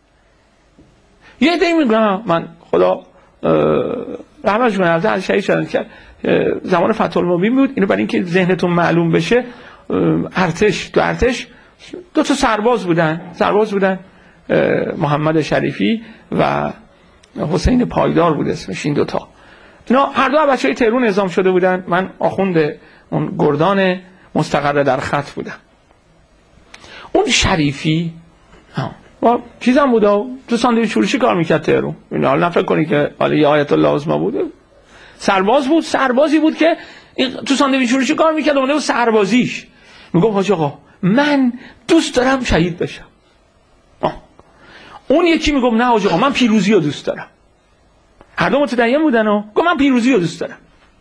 یه عده میگن من خدا رحمتش کنه البته از شهید شدن کرد، زمان فتح المبین بود. اینو برای اینکه ذهنتون معلوم بشه، ارتش تو ارتش دو تا سرباز بودن سرباز بودن محمد شریفی و حسین پایدار بود اسمش. این دوتا اینا هر دو بچهای تهران اعزام شده بودن. من آخوند اون گردان مستقر در خط بودم. اون شریفی با چیزم بود، تو ساندویچ فروشی کار میکرد تهران. این حال نفکر کنی که حالا یه آیت الله عظما بود، سرباز بود. سربازی بود که تو ساندویچ فروشی کار میکرد. اون سربازیش میگم حاج آقا من دوست دارم شهید بشم. اون یکی میگم نه آقا من پیروزی رو دوست دارم. هر دو متدین بودن و گفت من پیروزی رو دوست دارم،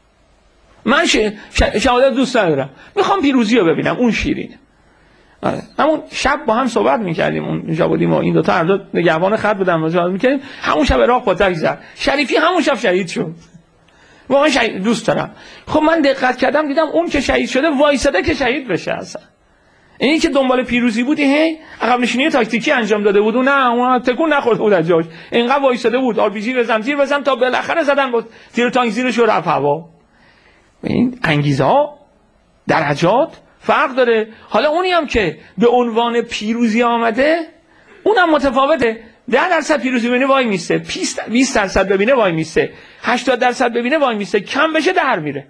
من ش... ش... شهادت دوست ندارم، میخوام پیروزی رو ببینم. اون شیرینه. آره. همون شب با هم صحبت میکردیم، اونجا بودیم و این دوتا هر دو نگهبان خط بودن و صحبت میکردیم. همون شب عراق پاتک زد، شریفی همون شب شهید شد. واقعا شهید دوست دارم. خب من دقت کردم دیدم اون که شهید شده وایساده که شهید بشه. اصلا اینی که دنبال پیروزی بودی هی عقب نشینی تاکتیکی انجام داده بود و نه اون تکون نخورده بود از جاش، اینقدر وایساده بود آر پی جی بزن تیر بزن تا بالاخره زدن با تیر تانک زیرش رو رفت هوا. این انگیزه ها درجات فرق داره. حالا اونی هم که به عنوان پیروزی آمده اونم متفاوته. ده درصد پیروزی ببینه وای میسته، بیست درصد ببینه وای میسته، هشتاد درصد ببینه وای میسته، کم بشه در میره.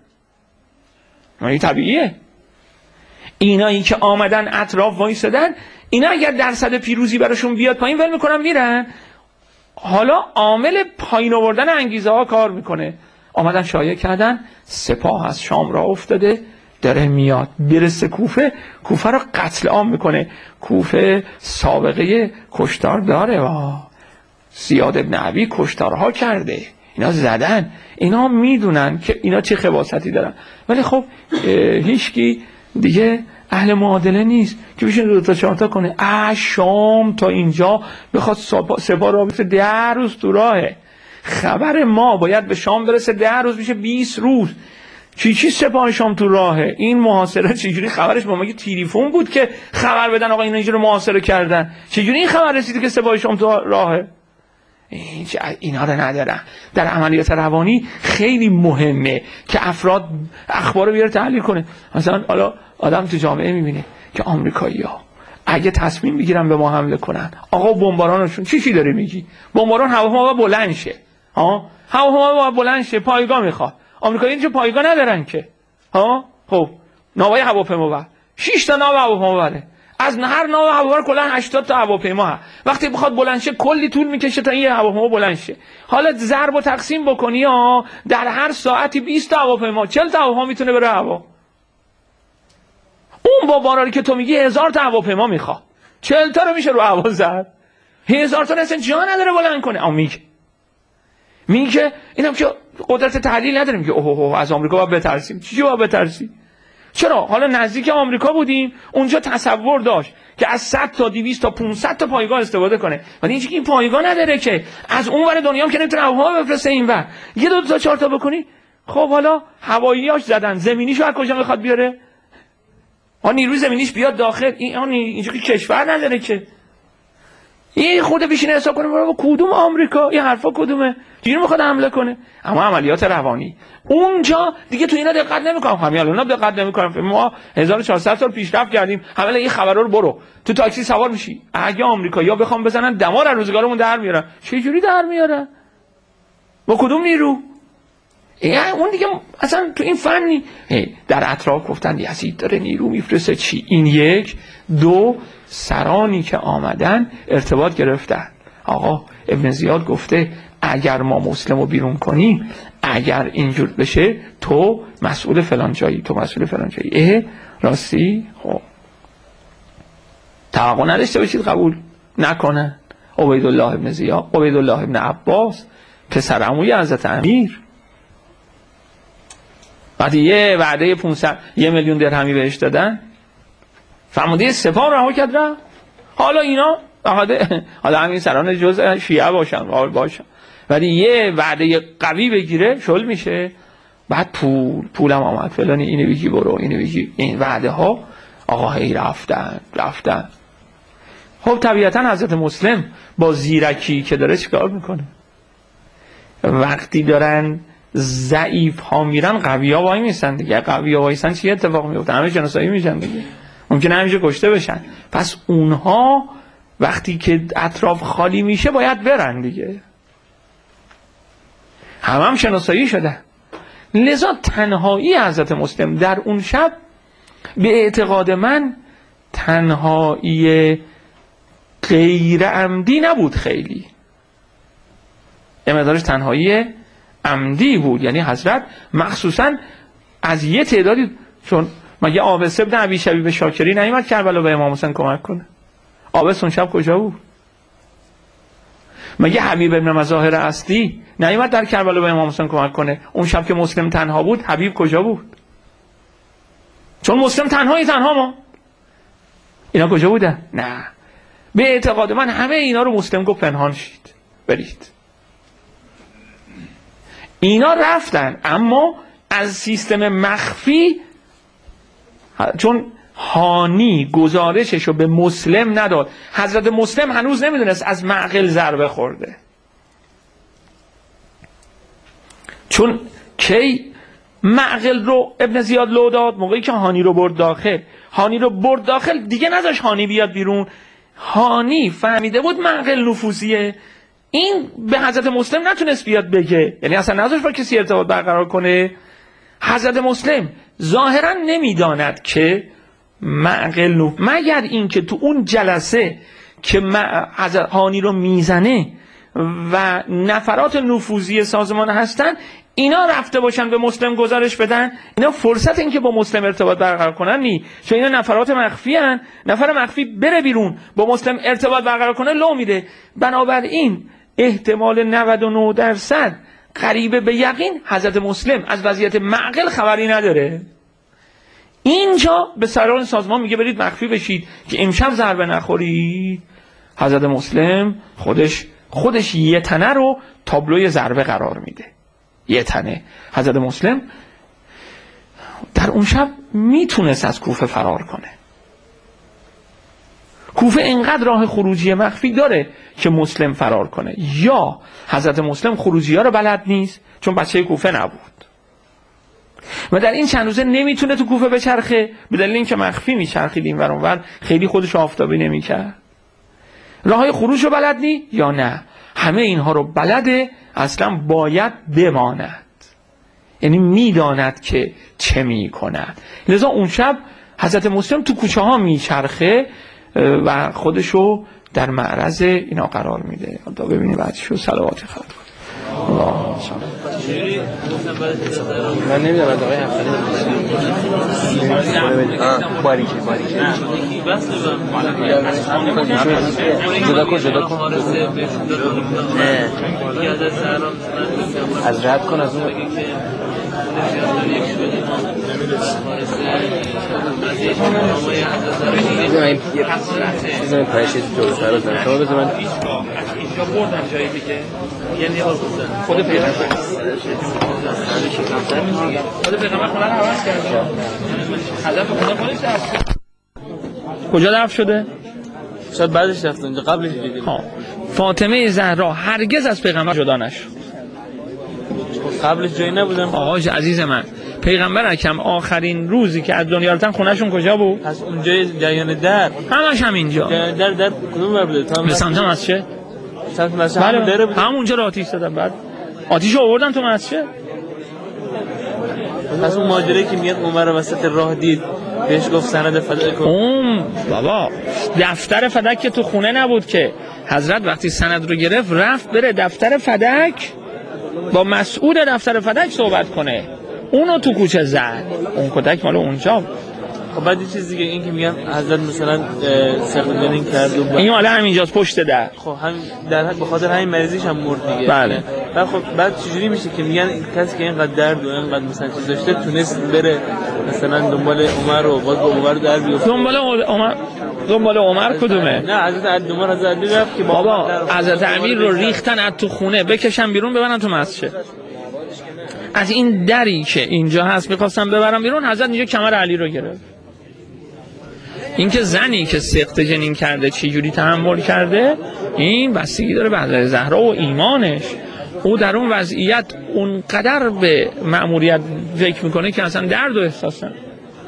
این طبیعیه. اینایی که آمدن اطراف وایسادن اینا اگر درصد پیروزی براشون بیاد پایین ول میکنن میرن. حالا عامل پایین آوردن انگیزه ها کار میکنه. آمدن شایعه کردن سپاه از شام را افتاده داره میاد برسه کوفه، کوفه رو قتل عام میکنه. کوفه سابقه کشتار داره و زیاد ابن عبی کشتارها کرده، اینا زدن، اینا میدونن که اینا چه خباثتی دارن. ولی خب هیچکی دیگه اهل معادله نیست که بشین دو تا چهار تا کنه. اه شام تا اینجا بخواد سپاه را بفته ده روز تو راهه. خبر ما باید به شام برسه ده روز میشه بیست روز. چی چی سپاه شام تو راهه؟ این محاصره چجوری خبرش با ما که تلفن بود که خبر بدن آقا اینا اینجوری محاصره کردن؟ چجوری این خبر رسیده که سپاه شام تو راهه؟ اینا رو ندارن. در عملیات روانی خیلی مهمه که افراد اخبار رو بیاره تحلیل کنه. مثلا حالا آدم تو جامعه میبینه که آمریکایی‌ها اگه تصمیم بگیرن به ما حمله کنن، آقا بمبارانشون چی چی داره میگی؟ بمباران هواپیما بلند شه. ها هواپیما بلند شه، پایگاه میخواد. آمریکایی‌ها چه پایگاه ندارن که. ها خب ناوای هواپیما بر شش تا ناو هواپیما بره، از هر ناو هواپیما کلا هشتاد تا هواپیما هست. وقتی بخواد بلند شه کلی طول میکشه تا این هواپیما بلند شه. حالا ضرب و تقسیم بکنی ها، در هر ساعتی بیست تا هواپیما چهل تا هواپیما میتونه بره هوا. اون با باراری که تو میگی هزار تا هواپیما میخواد، چهل تا رو میشه رو هوا زد، هزار تا اصلا جا نداره بلند کنه. اما میگه میگه اینم که قدرت تحلیل نداره، میگه اوه اوه از آمریکا باید بترسیم. چی باید بترسیم؟ چرا؟ حالا نزدیک آمریکا بودیم، اونجا تصور داشت که از صد تا دویست تا پانصد تا پایگاه استفاده کنه، ولی اینجوری این پایگاه نداره که از اون ور دنیا هم که نمیتونه هواپیما بفرسته اینور. یه دو تا چهار تا بکنی. خب حالا هواییاش زدن، زمینیشو از کجا میخواد بیاره؟ آن نیروی زمینیش بیاد داخل، این آن اینجوری کشور نداره که. این خود بشینه حساب کنه برای کدوم آمریکا این حرفا کدومه، چجوری میخواد حمله کنه. اما عملیات روانی اونجا دیگه تو اینا دقت نمیکنم. همین الان دقت نمیکنم. ما هزار و چهارصد سال پیشرفت کردیم، همه این خبرا رو برو تو تاکسی سوار میشی. اگه آمریکایی‌ها بخوام بزنن دمار از روزگارمون در میارن، چه جوری در میارن؟ با کدوم نیرو؟ یعنی اون دیگه اصلا تو این فنی در اطراف گفتن یزید داره نیرو میفرسته. چی؟ این یک. دو، سرانی که آمدن ارتباط گرفتن. آقا ابن زیاد گفته اگر ما مسلم رو بیرون کنیم، اگر اینجور بشه تو مسئول فلان جایی، تو مسئول فلان جایی. اه راستی؟ خب توقع نداشته باشید قبول نکنن. عبیدالله ابن زیاد، عبیدالله ابن عباس پسر عموی حضرت امیر، وقتی یه وعده پانصد یه میلیون درهمی بهش دادن، فرمانده سپاه رها کرد رفت. حالا اینا حالا همین سران جزء شیعه باشن باشن ولی یه وعده قوی بگیره شل میشه. بعد پول پولم آمد فلانی اینو بگی برو اینو بگی. این وعده ها آقا هی رفتن رفتن. خب طبیعتا حضرت مسلم با زیرکی که داره چیکار میکنه؟ وقتی دارن ضعیف ها میرن قوی ها وای میسن دیگه. قوی ها وایسن چی اتفاق میفته؟ همه شناسایی میشن دیگه، ممکنه همیشه کشته بشن. پس اونها وقتی که اطراف خالی میشه باید برن دیگه. همه هم شناسایی شدن. لذا تنهایی حضرت مسلم در اون شب به اعتقاد من تنهایی غیر عمدی نبود، خیلی یه مقدارش تنهایی عمدی بود. یعنی حضرت مخصوصا از یه تعدادی، چون مگه عابس ابن ابی شبیب شاکری نیامد کربلا به امام حسین کمک کنه؟ عابس اون شب کجا بود؟ مگه حبیب ابن مظاهر اصلی نیامد در کربلا به امام حسین کمک کنه؟ اون شب که مسلم تنها بود حبیب کجا بود؟ چون مسلم تنهایی تنها ما اینا کجا بودن؟ نه، به اعتقاد من همه اینا رو مسلم گفت پنهان شید برید. اینا رفتن اما از سیستم مخفی، چون هانی گزارشش رو به مسلم نداد. حضرت مسلم هنوز نمیدونست از معقل ضربه خورده، چون کی معقل رو ابن زیاد لو داد؟ موقعی که هانی رو برد داخل. هانی رو برد داخل دیگه نذاش هانی بیاد بیرون. هانی فهمیده بود معقل نفوذیه، این به حضرت مسلم نتونست بیاد بگه، یعنی اصلا نذاش با کسی ارتباط برقرار کنه. حضرت مسلم ظاهرا نمیداند که معقل نفوذ، مگر این که تو اون جلسه که حضرت هانی رو میزنه و نفرات نفوذی سازمان هستن اینا رفته باشن به مسلم گزارش بدن، اینا فرصت این که با مسلم ارتباط برقرار کنن نی، چون اینا نفرات مخفی هن. نفر مخفی بره بیرون با مسلم ارتباط برقرار کنه لو میده. بنابراین احتمال نود و نه درصد قریب به یقین حضرت مسلم از وضعیت معقل خبری نداره. اینجا به سران سازمان میگه برید مخفی بشید که امشب ضربه نخورید. حضرت مسلم خودش خودش یه تنه رو تابلوی ضربه قرار میده. یه تنه حضرت مسلم در اون شب میتونست از کوفه فرار کنه. کوفه اینقدر راه خروجی مخفی داره که مسلم فرار کنه، یا حضرت مسلم خروجی ها رو بلد نیست چون بچه کوفه نبود و در این چند روزه نمیتونه تو کوفه بچرخه، به دلیل اینکه مخفی میچرخید این ور اون ور، خیلی خودش آفتابی نمیکرد. راههای خروج رو بلد نی یا نه همه اینها رو بلده، اصلا باید بماند، یعنی میداند که چه میکند. لذا اون شب حضرت مسلم تو کوچه ها میچرخه و خودشو در معرض اینا قرار میده. تا ببینیم بعدشو صلوات خدا. الله من نمیدونم از آقای حفظی باریکی باریکی جدا کن جدا کن از رد کن از اون بزنیم پایش چیزی جلوتر رو زن شما بزن من اینجا بردن جایی دیگه یعنی خود پیغمبر خود پیغمبر خونه رو عوض کرده هدف خدا خودش دفت کجا دفت شده؟ شاید بعدش رفت اونجا قبلش دیدیم. فاطمه زهرا هرگز از پیغمبر جدا نشد. قبلش جایی نبودم. آقا عزیز من پیغمبر اکرم آخرین روزی که از دنیا رفتن خونهشون کجا بود؟ از اونجای جریان در همش همینجا. در در کدوم بر بوده؟ به سمت مسجد. سمت مسجد بله هم دره بود. همونجا رو آتیش دادن، بعد آتیشو آوردن تو مسجد. پس اون ماجرایی که میاد عمر وسط راه دید بهش گفت سند فدک کن. اون بابا دفتر فدک که تو خونه نبود که، حضرت وقتی سند رو گرفت رفت بره دفتر فدک با مسئول دفتر فدک صحبت کنه، اونو تو کوچه زد. اون کودک مال اونجا. خب بعد یه چیز دیگه این که میگن حضرت مثلا سقلدنین کرد و این حالا همینجاست پشت در. خب هم در حق به خاطر همین مریضیش هم مرد دیگه. بله. بعد خب بعد چجوری میشه که میگن کسی که اینقدر درد و اینقدر مثلا چیز داشته تونست بره مثلا دنبال عمر و باز با عمر در بیفته؟ دنبال عمر دنبال عمر کدومه؟ نه حضرت علی عمر حضرت علی رفت که بابا حضرت امیر رو ریختن از تو خونه بکشن بیرون ببرن تو مسجد. از این دری که اینجا هست می‌خواستم ببرم بیرون، حضرت اینجا کمر علی رو گرفت. اینکه زنی که سقط جنین کرده چی جوری تحمل کرده این بستگی داره به حضرت زهرا و ایمانش. او در اون وضعیت اونقدر به مأموریت فکر میکنه که اصلا درد و احساس نمیکنه.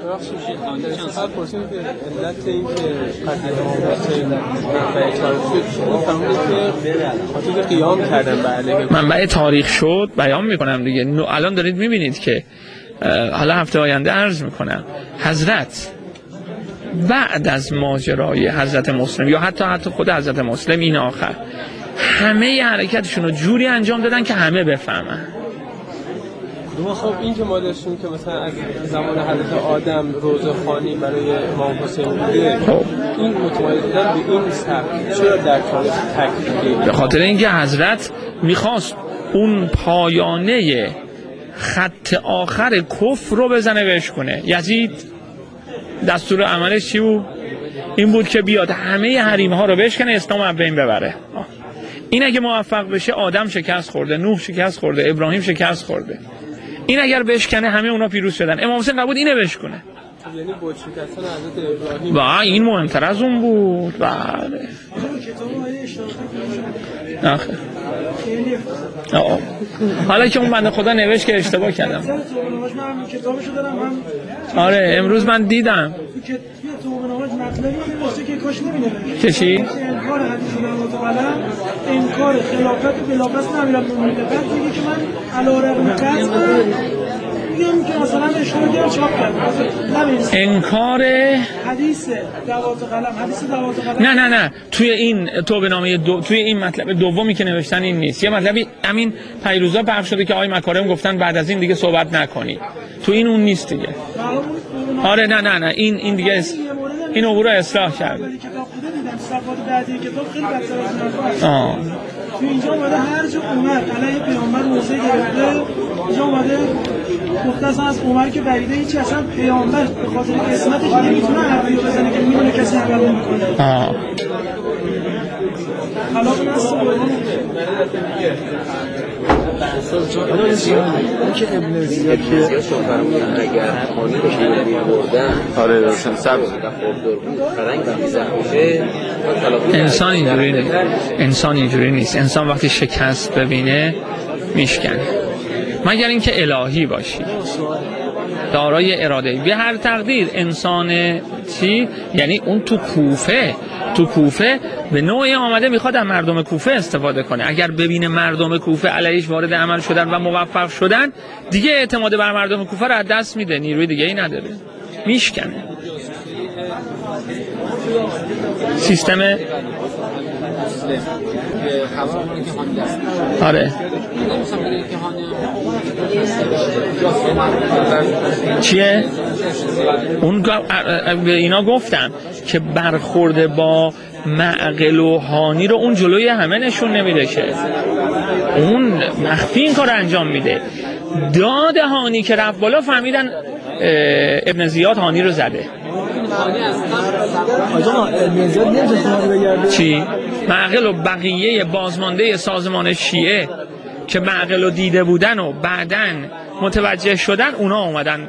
منبع تاریخ شد بیان میکنم دیگه. الان دارید میبینید که حالا هفته آینده عرض میکنم حضرت بعد از ماجرای حضرت مسلم یا حتی حتی خود حضرت مسلم این آخر همه حرکتشون رو جوری انجام دادن که همه بفهمن. خب این که ما داشتیم که مثلا از زمان حضرت آدم روزخوانی برای امام حسین بوده، این متمایز بودن به این سبک چرا در کارش تکلیفی؟ به خاطر اینکه حضرت میخواست اون پایانه خط آخر کفر رو بزنه بهش کنه. یزید دستور عملش چی بود؟ این بود که بیاد همه حریم ها رو بشکنه، اسلام رو بین ببره. این اگه موفق بشه آدم شکست خورده، نوح شکست خورده، ابراهیم شکست خورده. این اگر بشکنه همه اونا پیروز شدن. امام حسین نبود اینه بشکنه. یعنی با شکستن حضرت ابراهیم با این مهمتر از اون بود. بله. آخه. آه. حالا که اون بنده خدا نوشت که اشتباه کردم. آره امروز من دیدم. که چی؟ انکار حدیث دعوت قلم، انکار خلافت و بلاپس نمیرم بمونید. بعد میگه که من علی رغم قصد میگم که مثلا اشتباه کردم چاپ کردم. انکار حدیث دعوت قلم، حدیث دعوت قلم. نه نه نه توی این توبه‌نامه دو... توی این مطلب دومی که نوشتن این نیست. یه مطلبی همین پیروزا پخش شده که آقای مکارم گفتن بعد از این دیگه صحبت نکنی. تو این اون نیست دیگه. آره نه نه نه این این دیگه اس... این امور رو اصلاح کرد. صفحات بعدی کتاب خیلی بحث‌ها از آه تو اینجا اومده هر جا اومد علیه پیامبر موضع گرفته. اینجا اومده گفته اصلا از عمر که بریده هیچی، اصلا پیامبر به خاطر قسمتش نمیتونه حرفی رو بزنه که میمونه کسی عمل نمیکنه. آه خلاف نص قرآن که ابن زیاد که فرمودن اگر خانی رو شیعه می‌بردن آره درستن سبز خوردور بود فرنگ وقتی زخم میشه انسان اینجوری نیست. انسان اینجوری نیست. انسان وقتی شکست ببینه میشکنه، مگر اینکه الهی باشی دارای اراده. به هر تقدیر انسان چی؟ یعنی اون تو کوفه تو کوفه به نوعی آمده میخواد از مردم کوفه استفاده کنه. اگر ببینه مردم کوفه علیش وارد عمل شدن و موفق شدن، دیگه اعتماد بر مردم کوفه رو از دست میده، نیروی دیگه ای نداره، میشکنه. سیستم آره چیه؟ اون به اینا گفتم که برخورده با معقل و هانی رو اون جلوی همه نشون نمیده، که اون مخفی این کار انجام میده. داد هانی که رفت بالا فهمیدن ابن زیاد هانی رو زده. چی؟ معقل و بقیه بازمانده سازمان شیعه که معقل رو دیده بودن و بعدن متوجه شدن، اونا اومدن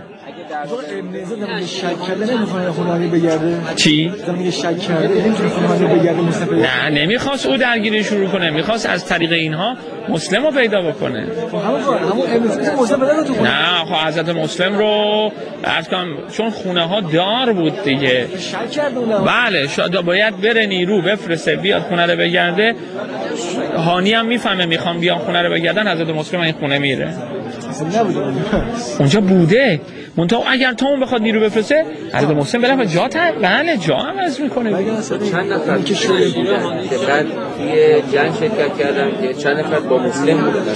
شک کرده نمیخواد خونه‌ای بگرده. چی؟ زمین شک کرده نمیتونه خونه‌ای بگرده مصطفی. نه نمیخواست او درگیری شروع کنه، میخواست از طریق اینها مسلم رو پیدا بکنه. همون همون مسلم بدن تو خونه. نه خب حضرت مسلم رو عرض کنم چون خونه ها دار بود دیگه. شک کرده اون. بله شاید باید بره نیرو بفرسته بیاد خونه رو بگرده. هانی هم میفهمه میخوام بیام خونه رو بگردن، حضرت مسلم این خونه میره. اونجا بوده. منتها اگر تا اون بخواد نیرو بفرسته، حضرت مسلم بله جا تا بله جا هم از میکنه. چند نفر که بعد توی جنگ شرکت کردن که چند نفر با مسلم بودن.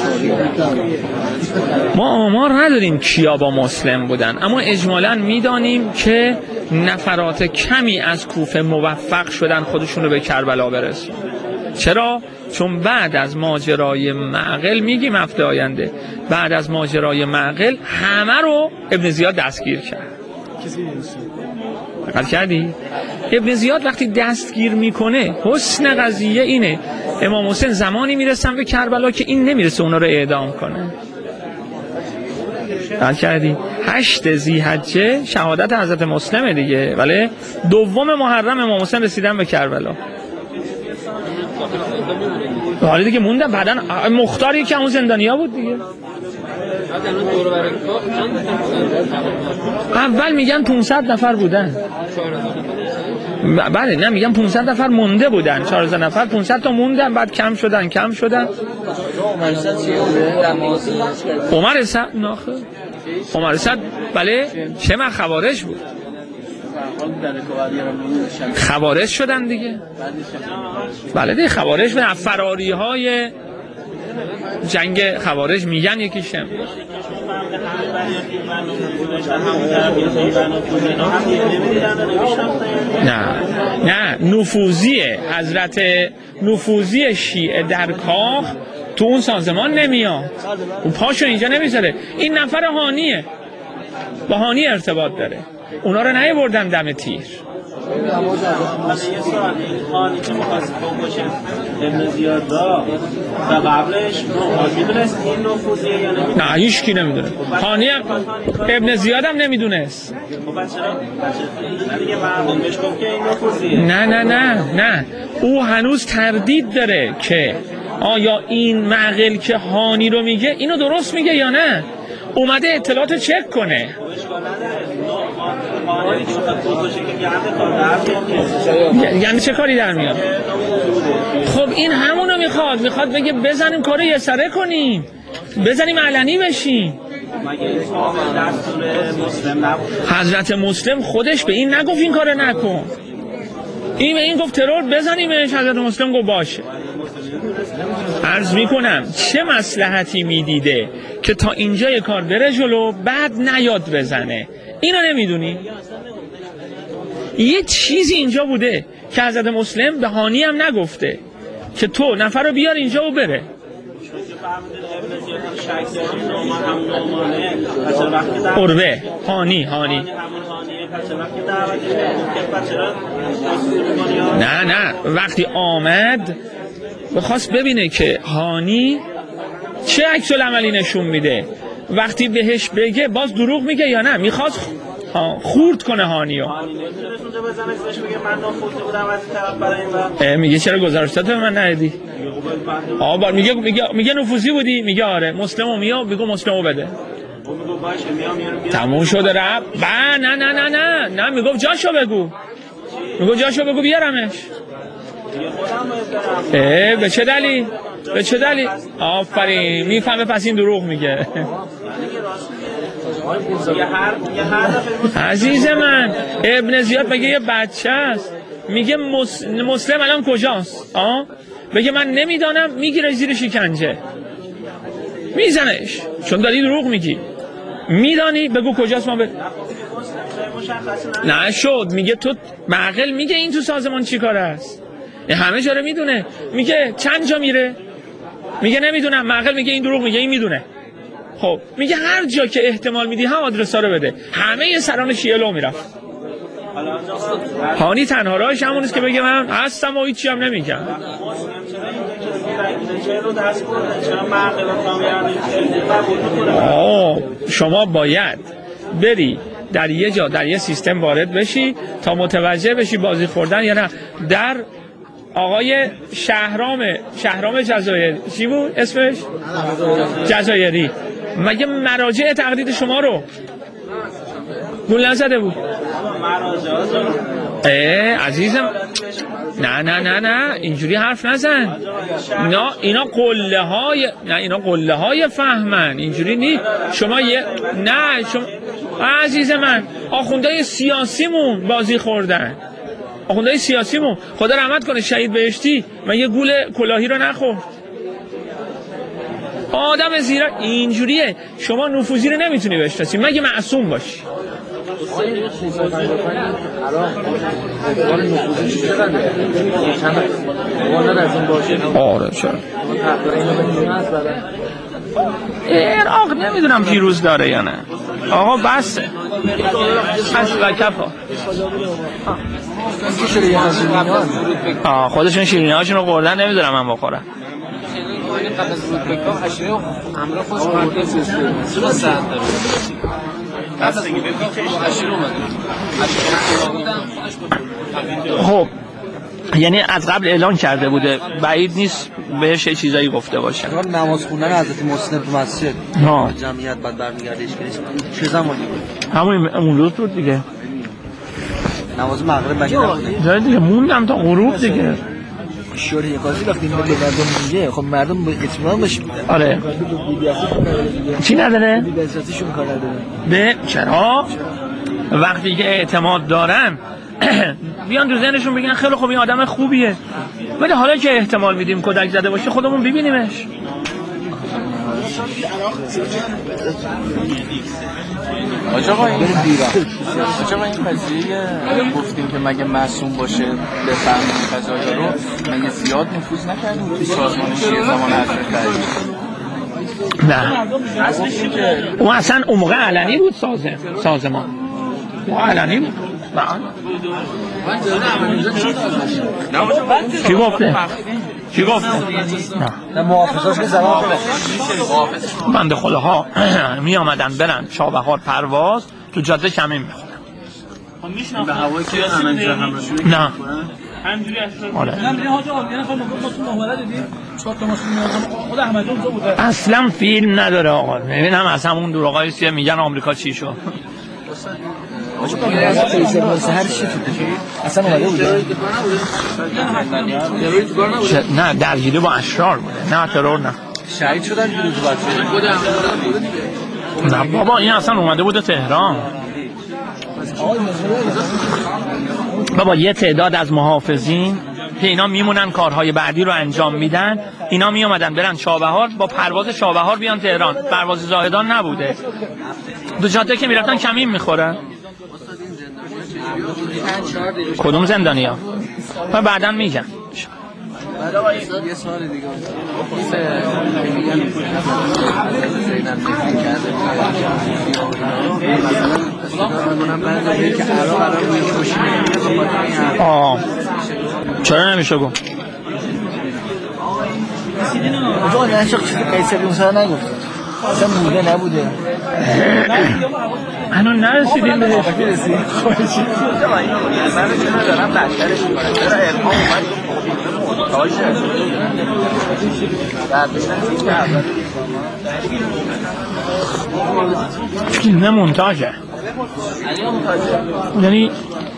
ما آمار نداریم کیا با مسلم بودن، اما اجمالاً میدانیم که نفرات کمی از کوفه موفق شدن خودشون رو به کربلا برسونن. چرا؟ چون بعد از ماجرای معقل، میگیم هفته آینده، بعد از ماجرای معقل همه رو ابن زیاد دستگیر کرد. دقت کردی؟ ابن زیاد وقتی دستگیر میکنه، حسن قضیه اینه امام حسین زمانی میرسن به کربلا که این نمیرسه اونا رو اعدام کنه. دقت کردی؟ هشت ذی‌حجه شهادت حضرت مسلمه دیگه، ولی دوم محرم امام حسین رسیدن به کربلا. حالا دیگه موندن بعدن مختاری که اون زندانیا بود دیگه. اول میگن پانصد نفر بودن. بله نه میگن پانصد نفر مونده بودن، چهارصد نفر پانصد تا موندن، بعد کم شدن کم شدن. عمر اسد ناخه عمر اسد بله چه من خوارج بود، خوارج شدن دیگه. بله دیگه خوارج به فراری های جنگ خوارج میگن یکیشم نه نه نفوذیه حضرت نفوذی شیعه در کاخ تو اون سازمان نمیاد، اون پاشو اینجا نمیذاره. این نفر هانیه، با هانی ارتباط داره، اونا رو نیاوردن دم تیر. خانی که مخواست بکشه ابن زیاد دا و قبلش میدونست این نفوذیه یا نمیدونست؟ نه هیچ کی نمیدونه. خانی هم ابن زیاد هم نمیدونست. نه نه نه نه او هنوز تردید داره که آیا این معقل که هانی رو میگه اینو درست میگه یا نه. اومده اطلاعات چک کنه. یعنی چه کاری در میاد؟ خب این همونو میخواد، میخواد بگه بزنیم کارو یه سره کنیم، بزنیم علنی بشیم. حضرت مسلم خودش به این نگفت این کارو نکن، این به این گفت ترور بزنیمش. حضرت مسلم گفت باشه. عرض میکنم چه مصلحتی میدیده که تا اینجای کار بره جلو بعد نیاد بزنه. اینو نمیدونی؟ یه چیزی اینجا بوده که حضرت مسلم به هانی هم نگفته که تو نفر رو بیار اینجا و بره. قربه هانی هانی نه نه وقتی آمد بخواست ببینه که هانی چه عکس العملی نشون میده. وقتی بهش بگه باز دروغ میگه یا نه، میخواست خورد کنه هانیو. میگه چرا گزارشات به من ندادی؟ آبار میگه میگه میگه نفوذی بودی، میگه آره. مسلمو میاد بگو مسلمو بده. تموم شده رب. با نه نه نه نه نه میگه جاشو بگو، میگه جاشو بگو بیارمش. اه به چه دلیل؟ به چه دلیل؟ آفرین میفهمه پس این دروغ میگه. عزیز من ابن زیاد مگه یه بچه است؟ میگه مسلم الان کجاست؟ آه؟ بگه من نمیدانم، میگیره زیر شکنجه میزنش چون داری دروغ میگی. میدانی بگو کجاست ما به نه شد. میگه تو معقل میگه این تو سازمان چی کار است؟ همه جا رو میدونه. میگه چند جا میره؟ میگه نمیدونم. معقل میگه این دروغ میگه، این میدونه. خب میگه هر جا که احتمال میدی هم آدرسا رو بده. همه سران شیعه لو میرفت. هانی تنها راهش همونست که بگه من هستم و هیچی هم نمیگم. آه شما باید بری در یه جا در یه سیستم وارد بشی تا متوجه بشی بازی خوردن یا نه. در آقای شهرام شهرام جزایری چی بود اسمش؟ جزایری مگه مراجع تقلید شما رو گول نزده بود؟ اه عزیزم نه نه نه نه اینجوری حرف نزن. اینا اینا قله های نه اینا قله های فهمن، اینجوری نیست. شما یه نه شما عزیز من آخوندهای سیاسیمون بازی خوردن. آخوندهای سیاسیمون خدا رحمت کنه شهید بهشتی من یه گول کلاهی رو نخورد. آدم زیرا اینجوریه. شما نفوذی رو نمیتونی بشناسی مگه معصوم باشی. آره چرا عراق نمیدونم پیروز داره یا نه. آقا بس از و کفا آه خودشون شیرینی هاشون رو خوردن نمیدونم من بخورم. خب یعنی از قبل اعلان کرده بوده، بعید نیست بهش یه چیزایی گفته باشه. نماز خوندن حضرت مسلم تو مسجد ها جمعیت بعد برمیگردش چه زمانی بود؟ همون اون روز بود دیگه. نماز مغرب مگه نبوده؟ جای دیگه موندم تا غروب دیگه. شوری قاضی وقتی میگه مردم میگه خب مردم به اطمینان بشه. آره چی نداره؟ بی‌عزتیشون کار نداره. به چرا؟ وقتی که اعتماد دارن بیان تو ذهنشون بگن خیلی خوب این آدم خوبیه، ولی حالا که احتمال میدیم کدک زده باشه خودمون ببینیمش. آجا آقا این آجا آقا این قضیه گفتیم که مگه معصوم باشه بفهم قضایا رو مگه زیاد نفوذ نکردیم تو سازمانش یه زمان حضرت بری نه اون اصلا اون موقع علنی بود سازه سازمان اون علنی بود چی گفته؟ چی گفته؟ نه محافظاش که زمان بنده خداها می آمدن برن شابهار پرواز تو جاده کمین میخورن میشنم به هوای که همه جا هم رسول نه همینجوری آره خود اصلا فیلم نداره آقا ببینم از همون دروغای سیه میگن آمریکا چی شد هر چی اصلا اومده بوده نه درگیری با اشرار بوده نه ترور نه شهید شدن دیروز بچه نه بابا این اصلا اومده بوده تهران بابا یه تعداد از محافظین که اینا میمونن کارهای بعدی رو انجام میدن اینا میامدن برن شابهار با پرواز شابهار بیان تهران پرواز زاهدان نبوده دو جاده که میرفتن کمین میخورن کدوم زندانی ها و بعدا میگن یه سوال دیگه آه چرا نمیشه گفت آقا نه چه قیصر اونسا نگفت اصلا بوده نبوده هنو نرسیدیم بهش برسیم فیلم مونتاژه یعنی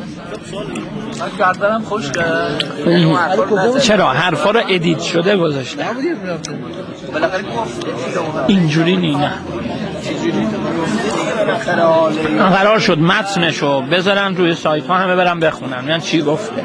گردنم خوش چرا حرفا رو ادیت شده گذاشته اینجوری نی نه قرار شد متنشو بذارن روی سایت ها همه برن بخونن یعنی چی گفته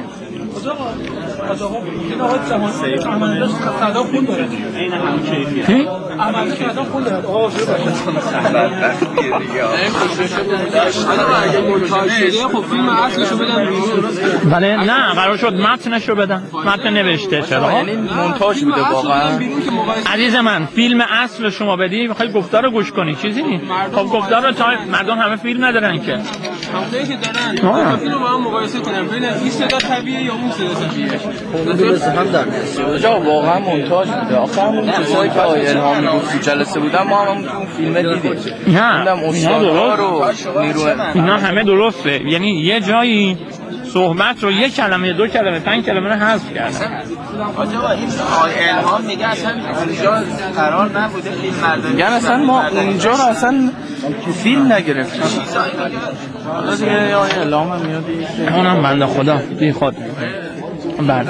ولی نه قرار شد متنش رو بدن متن نوشته چرا یعنی مونتاژ بوده واقعا عزیز من فیلم اصل شما بدی میخوای گفتار رو گوش کنی چیزی نیست خب گفتار رو تا مردم همه فیلم ندارن که همونایی که دارن فیلم رو با هم مقایسه کنن ببینن این صدا طبیعیه یا اون صدا طبیعیه هم در میاد جا واقعا مونتاژ بوده آخه همون چیزایی که آقای الهامی گفت تو جلسه بودن ما هم تو اون فیلم دیدیم نه اینا درست اینا همه درسته یعنی یه جایی صحبت رو یک کلمه دو کلمه پنج کلمه رو حذف کردن آجا این آقای الهام میگه اصلا اونجا قرار نبوده فیلم مردمی میگن اصلا ما اونجا رو اصلا فیلم نگرفتیم حالا دیگه آقای الهام هم میاد اونم بنده خدا بی خود بعد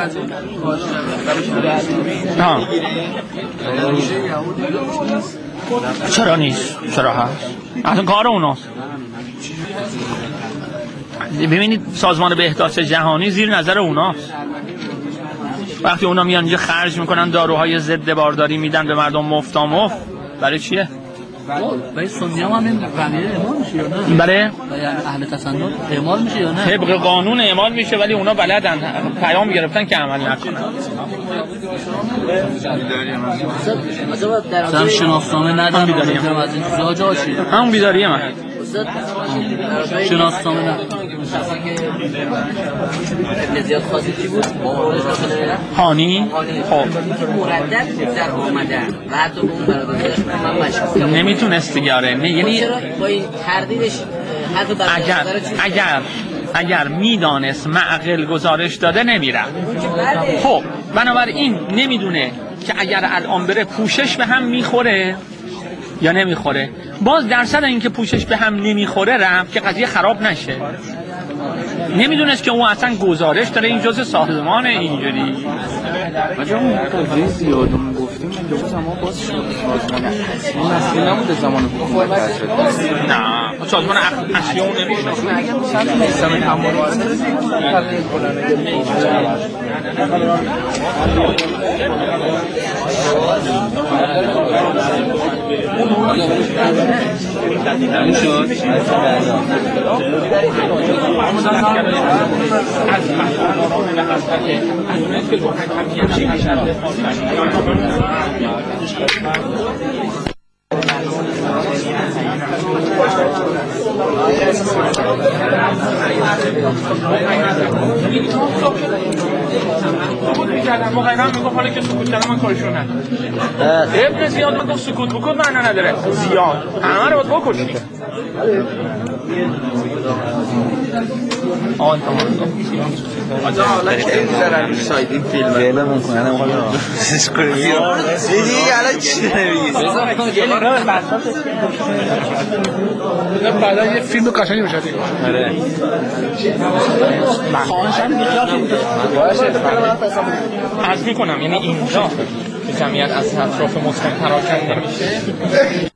ها چرا نیست چرا هست اصلا کار اوناست ببینید سازمان بهداشت جهانی زیر نظر اوناست وقتی اونا میان اینجا خرج میکنن داروهای ضد بارداری میدن به مردم مفتا مفت برای چیه؟ برای سنی هم هم این قضیه اعمال میشه یا نه؟ برای؟ برای اهل تسنن اعمال میشه یا نه؟ طبق قانون اعمال میشه ولی اونا بلدن پیام گرفتن که عمل نکنن مثلا شناسنامه ندارم بیداریم از این چیزا جا چیه؟ همون بیداریه من شناسنامه ندارم زیاد خاصی چی بود؟ هانی خب مردد در آمدن و حتی به اون برادرش من مشکل نمیتونست دیگه آره یعنی با این تردیدش اگر اگر اگر میدانست معقل گزارش داده نمیرم خب بنابراین نمیدونه که اگر الان بره پوشش به هم میخوره یا نمیخوره باز درصد اینکه پوشش به هم نمیخوره رفت که قضیه خراب نشه نمیدونست که اون اصلا گزارش داره این جزء سازمانه اینجوری بچه اون قضیه زیادون گفتیم این دو زمان باز شد سازمان اصلی اصلی نبوده زمان حکومت تشکیل نه سازمان اصلی اون نمیشه اگر مثلا نیستم تمام تغییر کنن سکوت میکردم مقیرم میگفت حالا که سکوت کردم من کارشون ندارم. ابن زیاد میگفت سکوت بکن معنا نداره. زیاد همه رو باید بکشی. آن تمام آجا حالا خیلی دارن ساید این فیلمه فیلمه میکنن حالا دیدی الان چی نمیگی بعدا یه فیلم قشنگی میشه آره خواهشم باشه عرض میکنم یعنی اینجا که جمعیت از اطراف مسلم پراکنده میشه